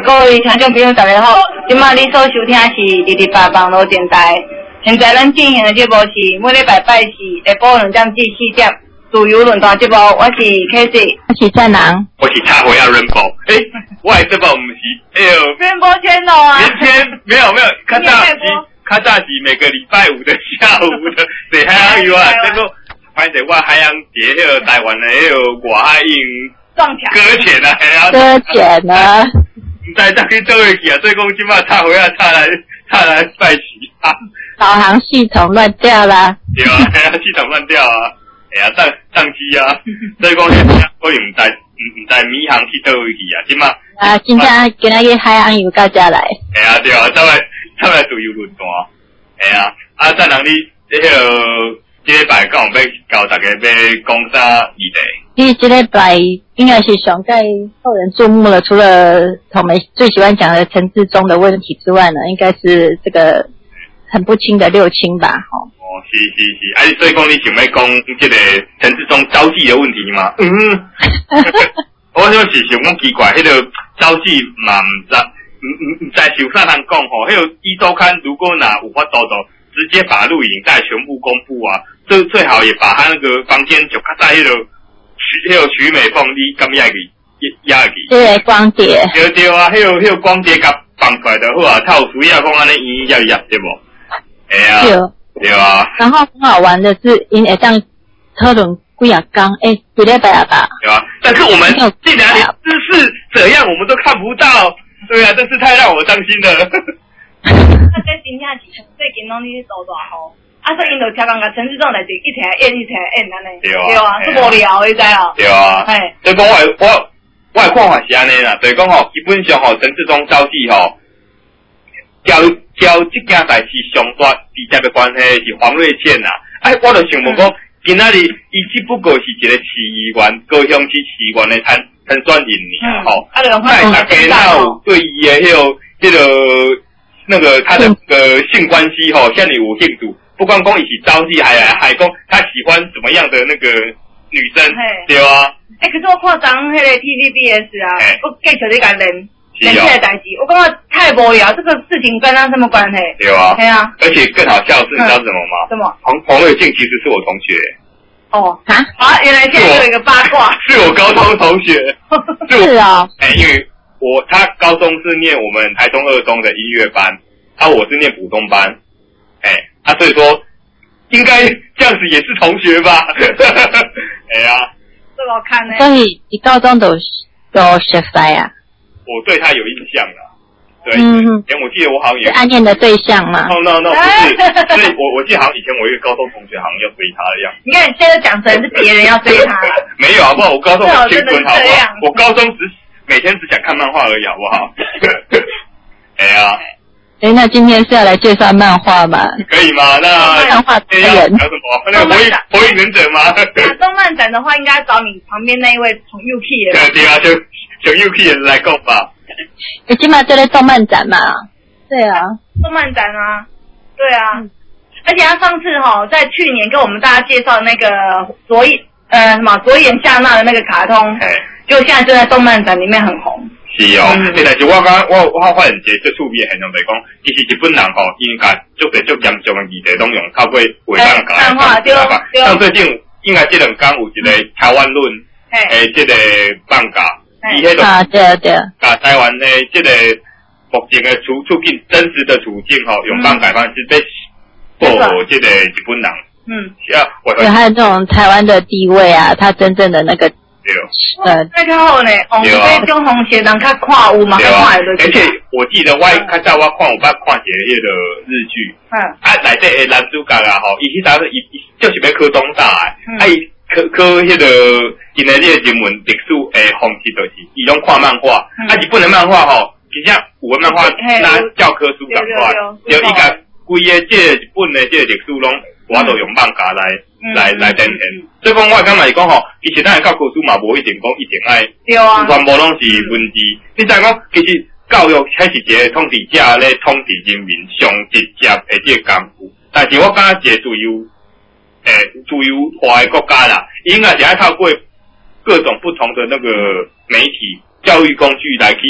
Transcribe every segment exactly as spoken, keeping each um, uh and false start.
各位听众朋友大家好，今麦你所收听是二二八网络电台。现在咱进行的节目是每礼拜拜四下晡两点至四点自由论坛节目，我是 K C， 我是战狼， 我是插回啊 Rainbow。诶，我的这部唔是，哎呦 Rainbow Channel 啊。 明天没有没有，较早是较早是每个礼拜五的下午的，对海洋游啊，这个反正我海洋节迄个台湾的迄个外海用撞墙搁浅啊， 搁浅啊。 唔知再去倒位去啊，所以讲即摆插回啊，插来插来拜喜啊。 导航系统乱掉啦。 对啊，系统乱掉啊，哎呀，宕宕机啊，所以讲现在可能唔知唔唔知民航去倒位去啊，即摆啊，今天今仔日海洋游到遮来。 哎呀，对啊，走来走来自由论坛，哎呀，啊，再人你迄个这礼拜讲要教大家要讲啥议题？ 因为这礼拜应该是上盖受人注目了，除了我们最喜欢讲的陈志忠的问题之外呢，应该是这个很不清的六轻吧，吼。 哦，是是是，啊，所以讲你想要讲这个陈志忠招妓的问题吗？嗯，我就是想讲奇怪，迄、那个招妓嘛唔知，唔唔唔知是有啥人讲吼？迄、那个一周刊如果哪有法度度，直接把录影带全部公布啊，最最好也把他那个房间就卡在迄个徐迄个徐美凤，你敢压去压去？ 对，光碟。 对对啊，迄、那个迄、那个光碟甲放出来就好啊，他有需要讲安尼演压压对无？哎呀。对啊， 然后很好玩的是，因会当讨论几啊天，诶，几礼拜啊吧？ 对啊，但是我们竟然连姿势怎样我们都看不到，对啊，真是太让我伤心了。 啊，这真正是最近拢咧做大吼，啊，所以因就超讲甲陈志忠来一起来演，一起来演安尼。对啊，对啊，是无聊的，知哦。 对啊，嘿，所以讲我我我的看法是安尼啦，就是讲吼，基本上吼，陈志忠招妓吼。交交这件代志上大直接的关系是黄瑞健呐、啊，哎，我就想问讲，今仔日伊只不过是一个市议员，高雄市市议员的参参选人尔吼，在大家哪有对伊的迄个迄个那个他的个性关系吼，像你有兴趣，不管讲伊是招妓，还还讲他喜欢什么样的那个女生，对啊。 哎、欸，可是我看张迄个 T V B S 啊，我继续咧甲人。人气的代志，我感觉太无聊，这个事情跟他什么关系？ 对啊， 对啊。 而且更好笑是，你知道什么吗？ 什么？ 黄黄瑞静其实是我同学。 哦啊啊！原来现在有一个八卦。 是我高中同学。 是啊。 哎、欸，因为我他高中是念我们台中二中的音乐班，啊，我是念普通班。哎、欸，啊，所以说应该这样子也是同学吧？哎呀、啊， 这个我看呢。 所以你高中都都熟悉啊？ 我对他有印象了，对， 嗯， 以前我记得我好像也是暗恋的对象吗 ？No No No， 不是，所以我我记得好像以前我一个高中同学好像要追他的样子。 你看你现在讲成是别人要追他了。 没有好不好？我高中很青春好不好？我高中只每天只想看漫画而已好不好？哎呀， 哎，那今天是要来介绍漫画吗？ 可以吗？那漫画之人讲什么？那个火影火影忍者吗？ 动漫展的话，应该找你旁边那一位从 U K 的。 对啊，就。从 U K 人来讲吧， 你起码这类动漫展嘛，对啊， 动漫展啊，对啊，嗯、而且他上次哈、哦，在去年跟我们大家介绍那个左眼呃什么左眼夏娜的那个卡通，就现在就在动漫展里面很红。 是哦，嗯、但是我刚我我发现一个最趣味的现象就是讲，其实日本人吼、哦，因甲足侪足严重的议题拢用透过画板甲来讲吧。像最近应该这两天有一个台湾论，诶，这个放假。伊迄个啊，对对， 甲台湾的这个目前的处处境真实的处境吼，用办法方式在报这个日本人，嗯，啊， 对，还有这种台湾的地位啊，他真正的那个， 对， 呃，再较好呢，红这种红鞋人较看有嘛，较看得。 而且我记得我较早我看有捌看一个迄个日剧，嗯，啊，内底的男主角啊吼，伊迄阵伊伊就是要考东大的，啊伊。考考迄个因为这个人文历史诶方式就是，伊拢看漫画，嗯、啊日本的漫画吼，其实有的漫画拿教科书共款，就伊甲规个这个日本的这个历史拢，我都用漫画来、嗯、来来展现。所以讲我感觉是讲吼，其实咱的教科书嘛无一定讲一定爱，全部拢是文字。嗯、你知影讲，其实教育还是一个统治者咧统治人民上直接的这个功夫，但是我感觉一个自由。诶，自由化的国家啦，应该是要透过各种不同的那个媒体、教育工具来去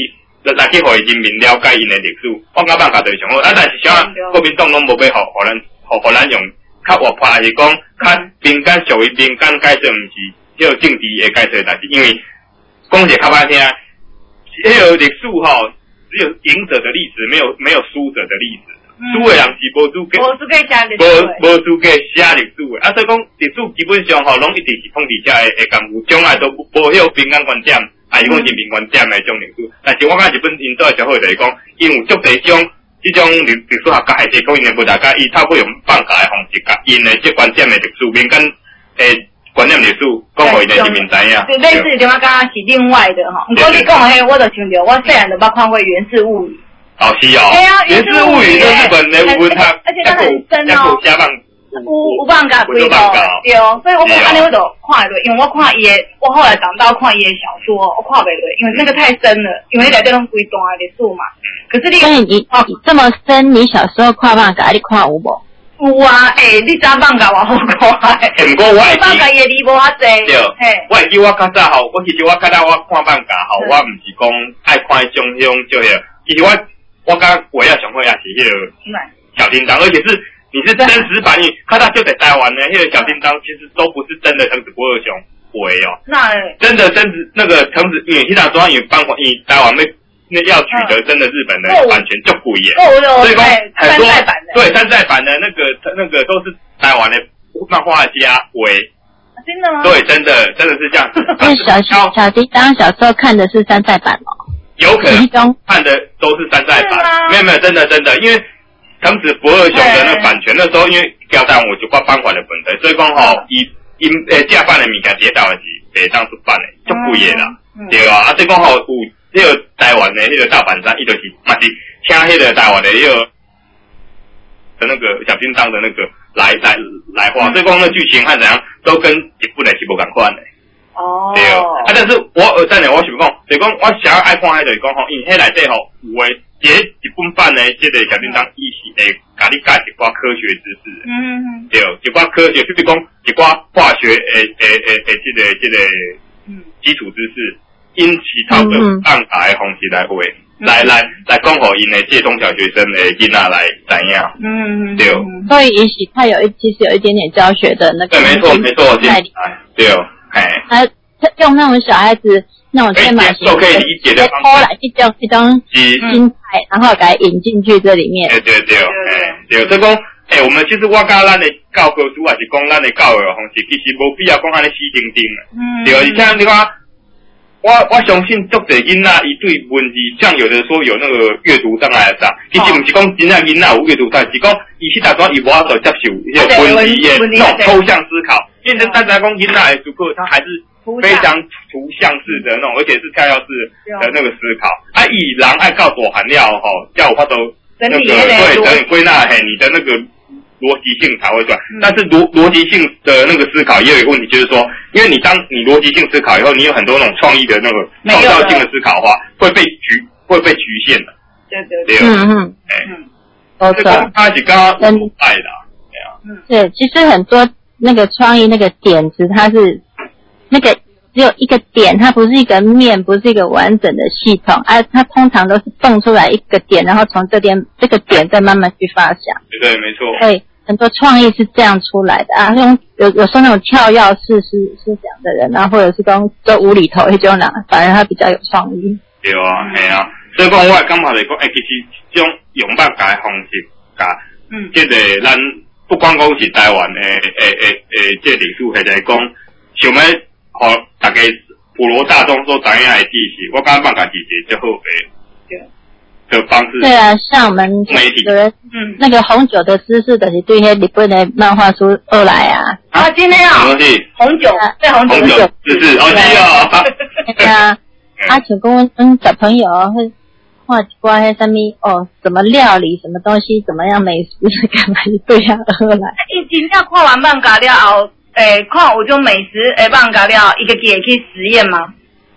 来去互人民了解因的历史，我感觉就是上好。啊，但是像国民党拢无要互互咱互互咱用较活泼，还是讲较民间属于民间解说，毋是迄个政治的解说代志，因为讲者较歹听，迄个历史吼只有赢者的历史，没有没有输者的历史。输的人是无资格， 无资格写历史， 无无资格写历史的。啊，所以讲历史基本上吼，拢一定是统治者的的干部，从来都无迄个民间观点，还是讲人民观点的种历史。但是我感觉日本因做的较好就是讲，因有足侪种这种历历史学家还是讲因的不大家，伊透过用放假的方式，甲因的这观点的历史，民间诶观念历史，讲互因的人民知影。 对，类似就我感觉是另外的吼。不过你讲的迄，我就想着，我虽然都捌看过《源氏物语》。 哦，是哦，源氏物语是日本的文学， 而且它很深哦，有有放假几部，对哦，所以我看安尼我就看落，因为我看伊的，我后来长大看伊的小说，我看袂落，因为那个太深了，因为内底拢规段的历史嘛。可是你， 所以你这么深，你小时候看放假，你看有无？ 有啊，诶，你知放假我好看诶， 毋过我会记放假伊的字无遐济， 对，嘿，我会记我较早吼，我其实我较早我看放假吼，我毋是讲爱看迄种迄种就迄，其实我。我刚我要想会也是迄个小叮当，而且是你是真实反应，看到就在台湾呢，迄个小叮当其实都不是真的藤子不二雄画的哦。那真的真子那个藤子，因为迄场主要因为办因台湾那那要取得真的日本的版权就贵耶，所以说很多对山寨版的那个那个都是台湾的漫画家画。 真的吗？ 对，真的真的是这样子。 那小小叮当小时候看的是山寨版哦。 有可能看的都是山寨版，没有没有，真的真的，因为藤子不二雄的那个版权，那时候因为交代我就挂版权的本子，所以讲吼，伊因诶假版的物件跌到的是袂当出版的，足贵的啦，对啊，啊，所以讲吼有迄个台湾的迄个盗版商，伊就是嘛是请迄个台湾的迄个的那个小叮当的那个来来来画，所以讲那剧情和怎样都跟日本的是无共款的。哦，对哦，啊，但是我呃，等下我想讲，就是讲我想要爱看迄就是讲吼，因为迄内底吼有诶，一个日本版诶，即个小叮当，伊是会甲你教一寡科学知识，嗯，对，一寡科学，比如讲一寡化学诶诶诶诶，即个即个嗯基础知识，因其透过放大诶方式来画，来来来讲互因诶这中小学生诶囡仔来知影，嗯，对， 所以也许他有一其实有一点点教学的那个， 对，没错没错，对。 哎，他用那种小孩子那种天马行空、 可以理解的方式，来一种一种心态，然后给它引进去这里面。 对对对，哎，对，所以讲，哎，我们其实我甲咱的教科书还是讲咱的教育方式，其实无必要讲安尼死盯盯的。嗯，对，而且你看，我我相信足侪囡仔伊对文字，像有的说有那个阅读障碍啥，其实毋是讲真正囡仔有阅读障碍，是讲伊去大专伊无法度接受迄个文字的那种抽象思考。因为大家讲囡仔的书课，它还是非常图像式的那种，而且是跳跃式的那个思考。啊，以人爱告大含料吼，叫我法度那个对整理归纳，嘿，你的那个逻辑性才会出来。嗯、但是逻逻辑性的那个思考也有一个问题，就是说，因为你当你逻辑性思考以后，你有很多那种创意的那个创造性的思考的话，会被局会被局限的。 对对对， 嗯嗯， 哎，嗯，这个他是刚刚爱的，对啊， 嗯，对，其实很多。那个创意那个点子，它是那个只有一个点，它不是一个面，不是一个完整的系统，啊，它通常都是蹦出来一个点，然后从这边这个点再慢慢去发想。 对对，没错。 对，很多创意是这样出来的啊，用有有时候那种跳跃式思思想的人啊，或者是讲做无厘头那种人，反而他比较有创意。 对啊，系啊，所以讲我感觉来讲，诶，其实这种用办法的方式，甲嗯，即个咱。不光讲是台湾诶诶诶诶，这历史或者讲，想要互大家普罗大众所知影的知识，我感觉家己是最好诶的方式。 对啊，像我们有人嗯，那个红酒的知识，就是对迄日本的漫画书学来啊。 啊，今天啊，红酒，对红酒知识，哦是哦。 对啊，啊，像讲嗯小朋友会。画一挂迄什么哦，什么料理，什么东西，怎么样美食，干嘛就对他而来。 伊真正看完漫画了后，诶，看有种美食诶漫画了，一个也可以实验吗？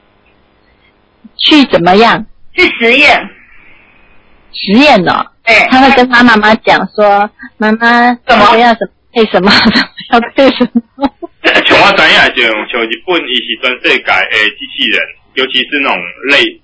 去怎么样？ 去实验。 实验哦。 诶， 他会跟他妈妈讲说，妈妈什么要什么配什么，什么要配什么。 像我知影就像日本，伊是全世界诶机器人，尤其是那种类。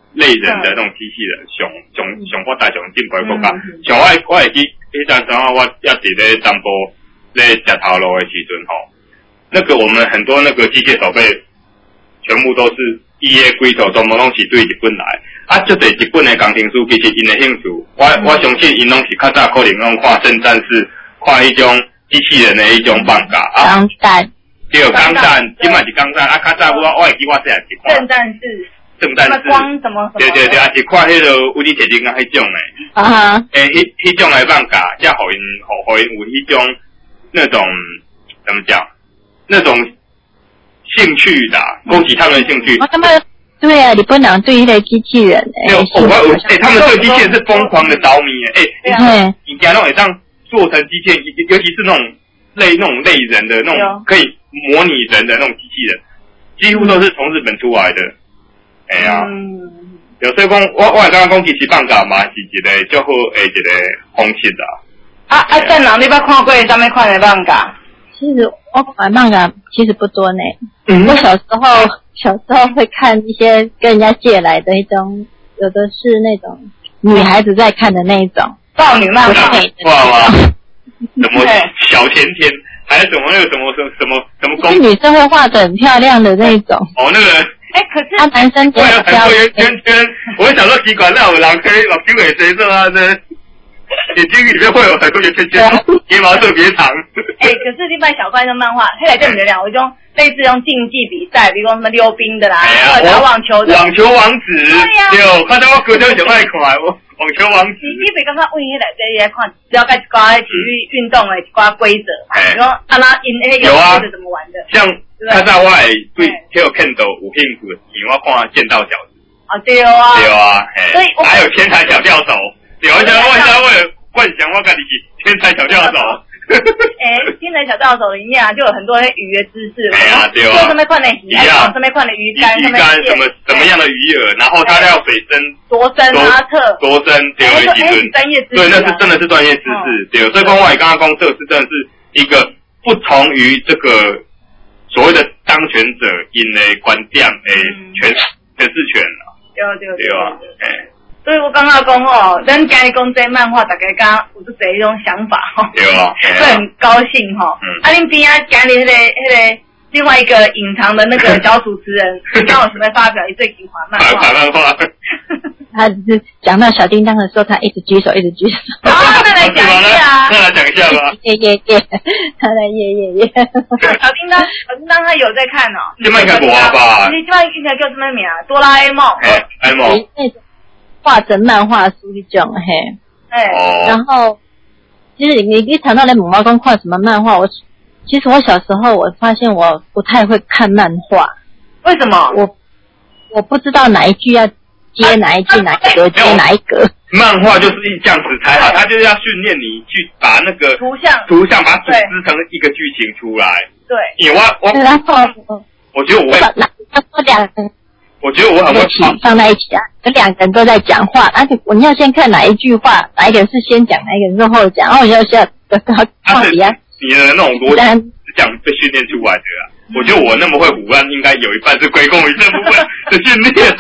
类人的那种机器人，上上上发达上进步的国家。像我我会记迄阵时候，我要伫咧淡薄咧食头路的时阵吼，那个我们很多那个机械手备，全部都是伊的规头全部拢是对日本来。啊，即个日本的工程师其实因的兴趣，我我相信因拢是较早可能拢看圣战士，看迄种机器人的迄种放假啊。 钢弹。 对，钢弹，即卖是钢弹啊！较早我我会记我细汉是看。 圣战士。 圣战士。 光什么什么。 对对对，啊是看迄个无敌铁金刚迄种诶。 啊哈。 诶，迄迄种诶放假，才互因互互因有迄种那种怎么讲？那种兴趣的，勾起他们的兴趣。 我感觉对啊，日本人对迄个机器人诶。 没有，我我诶，他们对机器人是疯狂的着迷诶。诶，你讲那种这样做成机器人，尤其是那种类那种类人的那种可以模拟人的那种机器人，几乎都是从日本出来的。哎呀，有所以讲，我我刚刚讲其实放假嘛是一个较好诶一个方式啦。 啊啊，邓人，你捌看过啥物款的放假？ 其实我看漫画其实不多呢。嗯，我小时候小时候会看一些跟人家借来的一种，有的是那种女孩子在看的那一种少女漫画。 哇哇！什么小甜甜，还是什么那个什么什么什么什么公？ 是女生会画的很漂亮的那种。 哦，那个。 哎，可是他男生我有很多圆圈圈，我会想说奇怪，那有人可以老金尾谁说啊？这眼睛里面会有很多圆圈圈，睫毛特别长。 哎，可是另外小怪的漫画，后来就你们两有一种类似用竞技比赛，比如说什么溜冰的啦，或者打网球的。 网球王子。对呀。对，看到我哥就想爱看我。网球王子， 你你别刚刚问迄内底来看，只要该一寡体育运动的一寡规则，比如说啊那因那个游戏是怎么玩的？ 像较早我会对迄个 Kendo 有兴趣，因为我看剑道小子。 啊对啊。 对啊， 所以还有天才小教手，对，我想我想我有幻想我家己是天才小教手。 哎，天才小教手里面啊，就有很多鱼的知识。 哎呀，对啊。 做什么款的鱼啊？什么款的鱼竿？ 鱼竿什么什么样的鱼饵？然后它要水深多深啊？测多深？对，有几吨？ 专业知识。 对，那是真的是专业知识。对，所以讲我刚刚讲这个是真的是一个不同于这个所谓的当权者因的观点诶权权势权啊。 对对对啊，哎。 所以我刚刚讲哦，咱今日讲这漫画，大家刚有这一种想法吼， 对啊， 会很高兴吼。嗯。啊，恁边啊，今日迄个迄个另外一个隐藏的那个小主持人，刚有准备发表一最喜欢漫画。 漫画。 他只是讲到小叮当的时候，他一直举手，一直举手。 啊，那来讲一下。 那来讲一下吧。 耶耶耶，他来耶耶耶。 小叮当，小叮当他有在看哦。 这卖看过吧？ 你这卖应该叫什么名啊？哆啦 A 梦。 哎，A 梦。 画成漫画书一种嘿， 哎、 欸，然后其实你一谈到来母猫公画什么漫画，我其实我小时候我发现我不太会看漫画， 为什么？ 我我不知道哪一句要接哪一句，哪一格接哪一格。 漫画就是这样子才好，它就是要训练你去把那个图像图像把它组织成一个剧情出来。 对， 因为我我然后我觉得我会我两个。 我觉得我很会放在一起啊，有两个人都在讲话，而且你要先看哪一句话，哪一个人是先讲，哪一个人是后讲，然后你要先得到到底啊。 你的那种逻辑是这样被训练出来的啊。我觉得我那么会胡乱，应该有一半是归功于这部分的训练。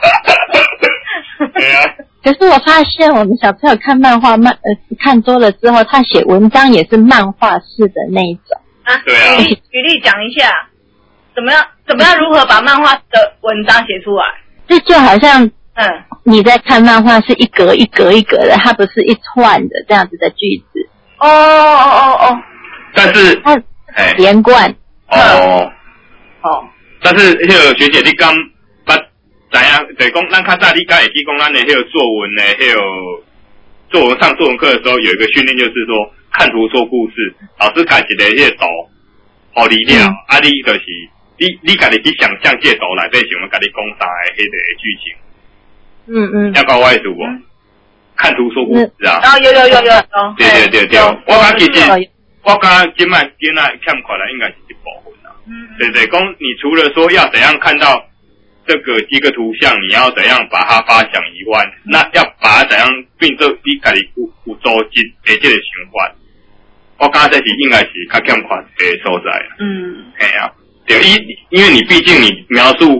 对啊。 可是我发现我们小朋友看漫画漫呃看多了之后，他写文章也是漫画式的那一种。 啊， 对啊。 举例讲一下。怎么样？怎么样？如何把漫画的文章写出来？ 这就好像， 嗯， 你在看漫画是一格一格一格的，它不是一串的这样子的句子。 哦哦哦哦。 但是它连贯。 哦。 哦。 但是迄个学姐，你刚捌知影？就是讲，咱较早你刚会去讲咱的迄个作文的迄个作文上作文课的时候，有一个训练，就是说看图说故事。老师开一个迄个图，互你了，嗯、啊，你就是。你你家己去想象这图内底想要甲你讲啥的迄个剧情， 嗯嗯， 要搞我意思无？嗯、看图说故事啊！ 啊，有有有有， 对对对对，我感其实我感今麦今麦欠款来应该是一部分啦。嗯，对对，讲你除了说要怎样看到这个一个图像，你要怎样把它发想以外，嗯、那要把它怎样变做你家己有有组织的这个想法，我感这是应该是较欠款的所在。嗯，系啊。对，因因为你毕竟你描述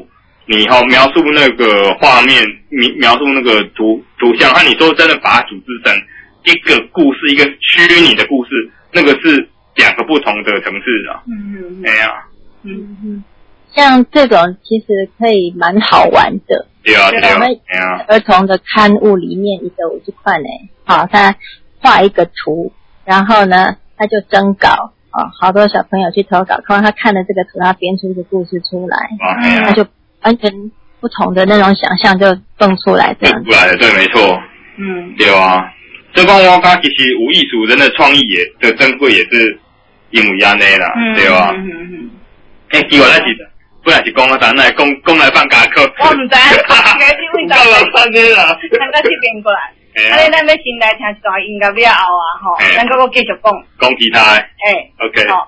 你哈、哦、描述那个画面，描述那个图图像，和你说真的把它组织成一个故事，一个虚拟的故事，那个是两个不同的层次啊。嗯嗯，哎呀， 嗯嗯，像这种其实可以蛮好玩的。 对啊，对啊， 我们儿童的刊物里面一个五十块呢，好，他画一个图，然后呢他就征稿。哦，好多小朋友去投稿，看他看了这个图，他编出一个故事出来，嗯、他就完全不同的那种想象就蹦出来，这样子。 出来了，对，没错。嗯，对啊。所以讲我讲其实有艺术人的创意也的珍贵也是因为安尼啦，嗯、对啊。嗯嗯嗯。诶、欸，其实咱是本来是讲啊，但来讲讲来放假课。 我唔知，应该是为啥？ 干嘛放呢啦？ 咱到这边过来。啊！你咱要先来听一段音乐了后啊，吼，咱搁搁继续讲。 讲其他的。诶 ，OK。好。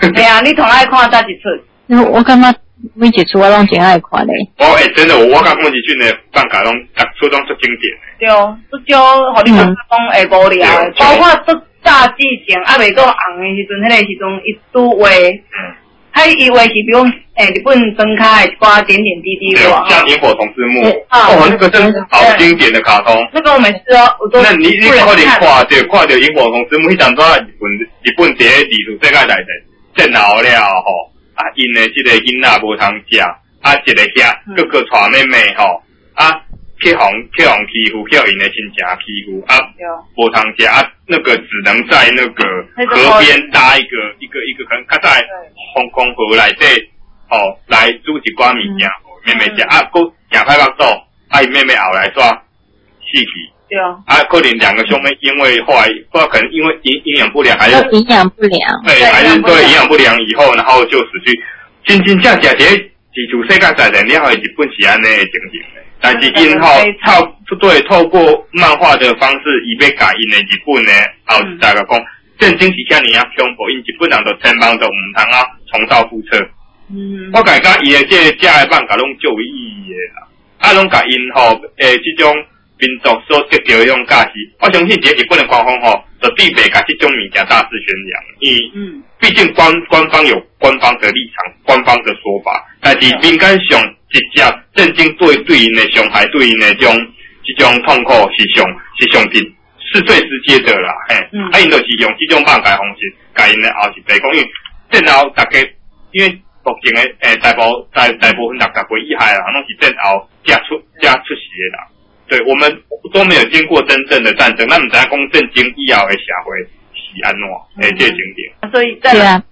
对啊，你同爱看哪一出？ 我感觉每一出我拢真爱看嘞。 我诶、欸，真的，我感觉宫崎骏的放假拢逐出拢足经典的。 对，不少，互你讲讲会无聊的，包括都炸之前还未做红的时阵，迄、那个时阵伊拄画，还伊画是比如诶、欸、日本灯卡的一寡点点滴滴， 对，像萤火虫之墓，哦，那个真是好经典的卡通。 那个我每次哦，我都那你你快点看到看到萤火虫之墓，迄阵在日本日本伫咧历史世界内底震后了吼。啊，因的这个囡仔无通食，啊，一个遐各个带妹妹吼，啊，去互去互欺负，去因的亲戚欺负，啊，无通食，啊，那个只能在那个河边搭一个一个一个可能较在风空河内底，吼、哦，来煮一寡物件，妹妹食，啊，佫行歹腹肚，啊，伊妹妹后来煞死去。 对啊， 啊，可能两个兄妹因为后来不知道可能因为营营养不良还是营养不良， 对，还是对营养不良以后，然后就死去。真真正正这自从世界大战了后，日本是安尼的情形。但是因后透对透过漫画的方式，伊要改因的日本呢，后大家讲震惊是遐尼啊恐怖，因日本人就千万都唔通啊重蹈覆辙。嗯，我感觉伊的这个假的漫画拢最有意义的啦，啊，拢甲因吼诶这种。民族所得到的迄种价值，我相信这日本的官方吼，就必备甲这种物件大肆宣扬。因嗯，毕竟官官方有官方的立场，官方的说法，但是民间上直接震惊对对因的伤害，对因的这种这种痛苦是上是上直是最直接的啦。嘿，嗯，啊，因就是用这种漫改方式，甲因的后是白讲，因为战后大家因为目前的诶大部大大部分六十几以下啦，拢是战后才出才出世的啦。对，我们都没有经过真正的战争，那么咱讲震惊以后的社会是安怎？诶、嗯，这个景点。 所以对啊，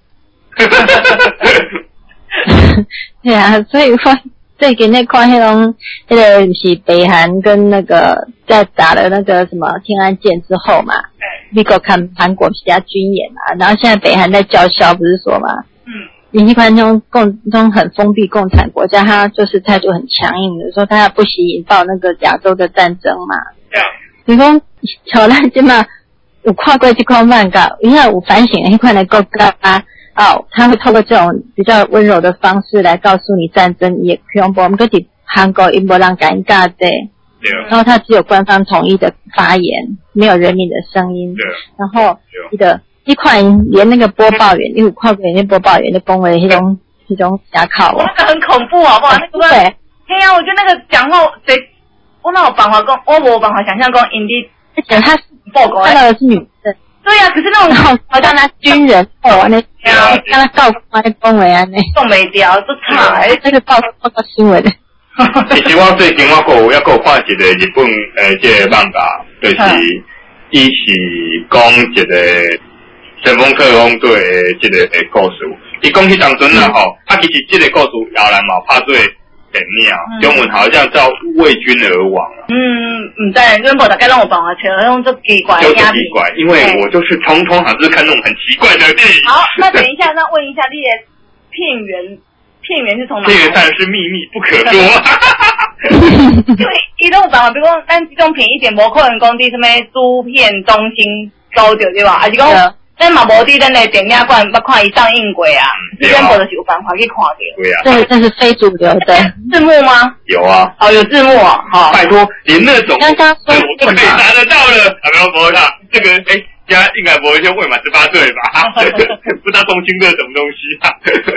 对啊，所以我最近在看迄种，那个是北韩跟那个在打了那个什么天安舰之后嘛，美国看韩国其他军演啊，然后现在北韩在叫嚣，不是说嘛？嗯。你一般这种共这种很封闭共产国家，他就是态度很强硬的，说他要不惜引爆那个亚洲的战争嘛。对。你讲像咱即嘛有看过这款漫画，因为有反省的迄款的国家啊，哦，他会透过这种比较温柔的方式来告诉你战争也恐怖。我们搁伫韩国因无人敢教的，然后他只有官方统一的发言，没有人民的声音。对。然后记得。一款连那个播报员，因为跨国那播报员的恭维，那种那种假考哦，那个很恐怖，好不好？那个对，嘿呀，我觉得那个讲话，谁我哪有办法讲，我没有办法想象讲印地， 而且他是报告，看到的是女生。 对呀、啊，可是那种好像他军人哦，那让他告诉他的恭维啊，那送没掉，都差哎， 这个报报告新闻的。 其实我最近我个我要个看一个日本诶，这个漫画，就是伊是讲一个。神风特工队的这个诶故事，伊讲起当阵啦吼，啊其实这个故事后来嘛拍做电影，中文好像叫为君而亡。 嗯，唔知，因为大家拢有办法找那种足奇怪的就奇怪，因为我就是通通常是看那种很奇怪的电影。 好，那等一下，那问一下你的片源，片源是从哪？ 片源当然是秘密，不可说。 因为伊拢有办法，比如讲咱这种片一点无可能讲伫什么主片中心搜着对吧？还是讲？咱嘛无伫咱的电影馆捌看伊上映过啊，你咱无就是有办法去看着。 对啊， 这这是非主流的字幕吗？ 有啊， 哦有字幕啊，好。 拜托，连那种刚刚说我可以拿得到了，还没有播他这个哎，家应该不会先未满十八岁吧？不知道中心的什么东西啊？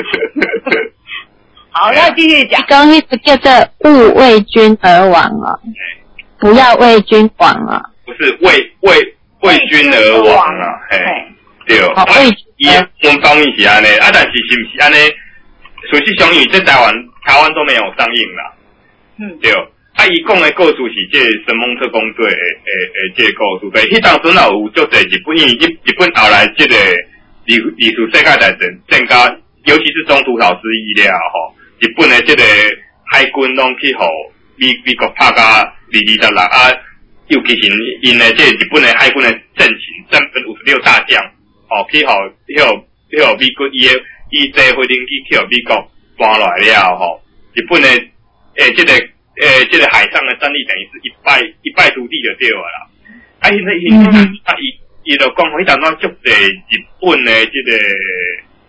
好，那继续讲。 刚刚一直叫做勿为君而亡啊，不要为君亡啊。 不是为为为君而亡啊，嘿。对，啊，伊阮方面是安尼，啊，但是是毋是安尼？事实上，因为在台湾，台湾都没有上映啦。嗯，对，啊，伊讲的故事是这神风特工队的诶诶，这个故事。对，迄当阵也有足侪日本，因为日日本后来这个历历史世界大战增加，尤其是中途岛之役了吼，日本的这个海军拢去互美美国拍甲二二十六啊，尤其是因的这日本的海军的阵型，整分五十六大将。哦，去互去互去互美国伊诶伊坐飞行机去互美国搬来了吼，日本诶诶这个诶这个海上的战力等于是一败一败涂地就对了啦。啊，现在现在啊伊伊就讲迄当中足侪日本诶这个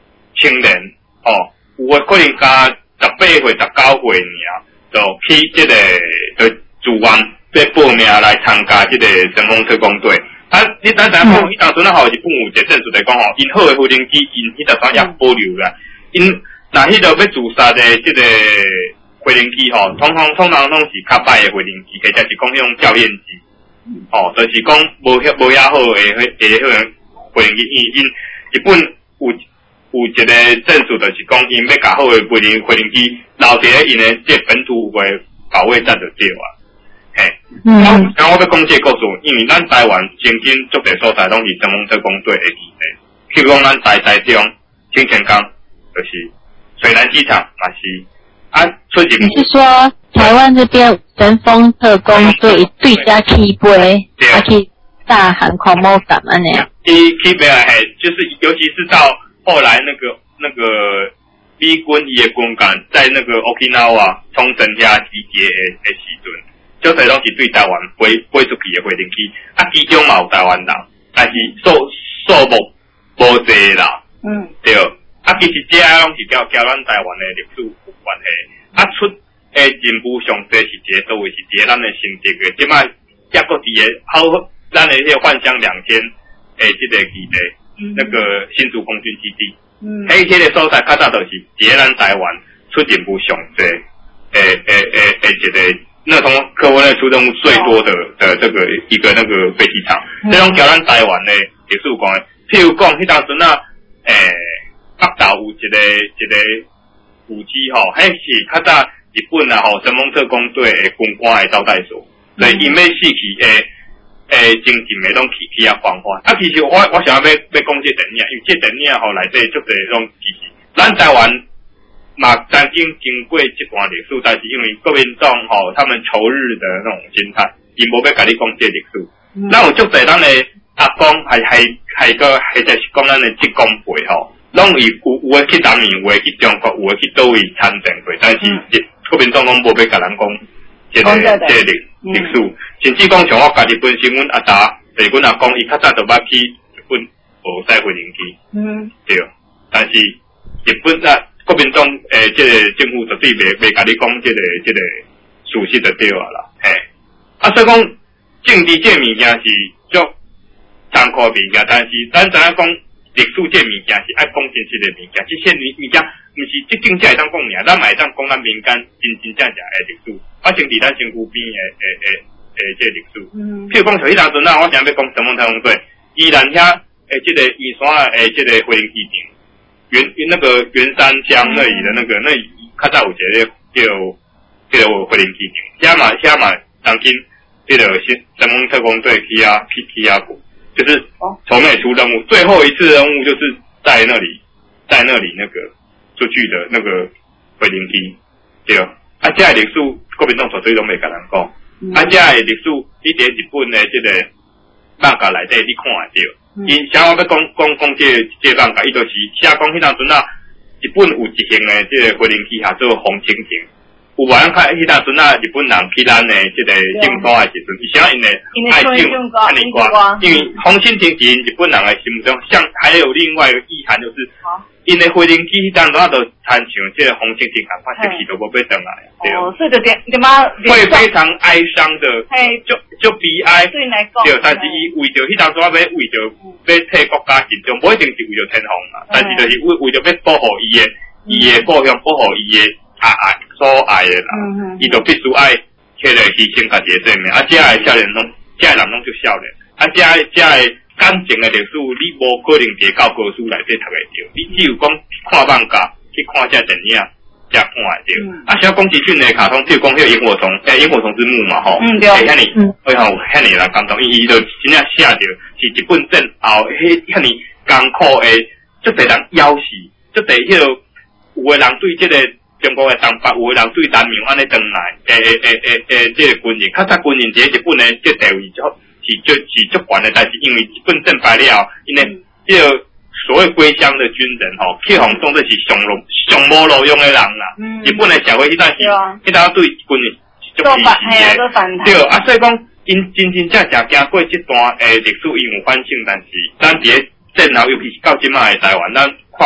青年哦，有诶可能加十八岁、十九岁尔，就去这个就自愿在报名来参加这个神风特工队。啊，你咱知影讲，伊当初那吼日本有一个证书来讲吼，因好诶飞行机，因迄个啥也保留啦。因那迄个要自杀诶，这个飞行机吼，通常通常拢是较歹诶飞行机，或者是讲迄种校验机。哦，就是讲无遐无遐好诶，迄诶迄种飞行机，因因日本有有一个证书，就是讲因要甲好诶飞行飞行机留伫因诶即本土诶保卫战就对啊。嘿，嗯，然后我要讲这个故事，因为咱台湾曾经足侪所在拢是神风特工队诶基地，譬如讲咱台台中、青田港，就是水南机场嘛是啊，出入。 你是说台湾这边神风特工队对家起飞，啊去大航空母舰安尼？ 伊起飞嘿，就是尤其是到后来那个那个美军伊诶军舰在那个 Okinawa 冲绳遐集结诶诶时阵。就侪拢是对台湾飞飞出去诶飞行机，啊，其中嘛有台湾人，但是数数目无侪啦。嗯，对。啊，其实这拢是交交咱台湾诶历史有关系。啊，出诶任务上侪是一个都位是一个咱诶成绩诶，即摆抑搁伫诶好咱诶迄个幻想两天诶，即个基地，嗯、那个新竹空军基地。嗯。迄迄个所在较早就是伫诶咱台湾出任务上侪诶诶诶诶一个。那从科温内出任务最多的的这个一个那个飞机场，这种叫咱台湾的历史讲的，譬如讲，迄当时那诶北岛有一个一个古迹吼，迄是较早日本啊吼神风特工队的军官的招待所，所以因要死去诶诶精进的拢去去遐观看。啊，其实我我想要要要讲这电影，因为这电影吼内底足侪拢其实咱台湾。嘛，曾经经过这段历史，但是因为国民党吼，他们仇日的那种心态，伊无要甲你讲这历史。咱、嗯、有足侪咱的阿公，还还还个，或者是讲咱的职工辈吼，拢有有有诶去台面，有诶去中国，有诶去倒位参政过，但是、嗯、国民党拢无要甲咱讲这个这个历历史，甚至讲像我家日本新闻阿达，就是阮阿公伊较早就捌去日本学驶飞行机，嗯，对，但是日本啊。国民党诶，即、这个政府绝对袂袂甲你讲即个即、这个事实就对啊啦，嘿。啊，所以讲政治这物件是足残酷物件，但是咱知影讲历史这物件是爱讲真实的物件，即些物件毋是即境界会当讲尔，咱嘛会当讲咱民间真真正正诶历史，发生伫咱身躯边诶诶诶诶即个历史。嗯。譬如讲像迄当阵啊，我想要讲神风特工队，依然遐诶即个玉山诶即个飞行机场。圆那个圆山乡那里的那个，那较早有一个叫叫飞行机场，遐嘛遐嘛当今这个神风特工队去啊去去啊过，就是从那里出任务，最后一次任务就是在那里在那里那个出去的那个飞行机，对，啊，这历史国民党绝对拢袂甲咱讲，啊，这历史你伫日本的这个漫画内底你看会到。因想我要讲讲讲这这放假，伊就是写讲迄当阵啊，日本有一型的这个飞行机下做红蜻蜓，有无人看迄当阵啊，日本人去咱的这个政山的时阵，伊想因的爱敬安尼歌，因为红蜻蜓是日本人的心目中，像还有另外一个意涵就是，因的飞行机迄当阵啊，就参像这个红蜻蜓，赶快失去都无要回来，对。 哦，所以就点点嘛， 会非常哀伤的，就就悲哀，对，但是伊为着迄当阵啊，要为着。要替国家尽忠，无一定是为着天皇啦，但是就是为为着要保护伊的伊的故乡，保护伊的爱爱所爱的啦，伊就必须爱迄个牺牲家己的生命。啊，这个少年拢，这个人拢就少年，啊，这个这个感情的历史，你无可能伫教科书内底读会着，你只有讲看漫画，去看这电影，才看会着。啊，像宫崎骏的卡通，譬如讲迄个萤火虫，诶，萤火虫之墓嘛，吼，嗯，对，遐尼，哎吼，遐尼人感动，伊伊就真正写着。是日本战后迄遐尼艰苦诶，足侪人夭死，足侪迄个有诶人对即个中国诶东北，有诶人对南洋安尼转来，诶诶诶诶诶，即个军人，较早军人伫日本诶即个地位就，是足是足悬诶，但是因为日本战败了，因为即个所谓归乡的军人吼，去互当作是上路上无路用诶人啦。嗯、日本诶社会迄阵是，迄阵对军人是足歧视诶，对啊，所以讲。因真真正正经过这段诶历史，因有反省，但是咱伫咧战后，尤其是到即卖诶台湾，咱看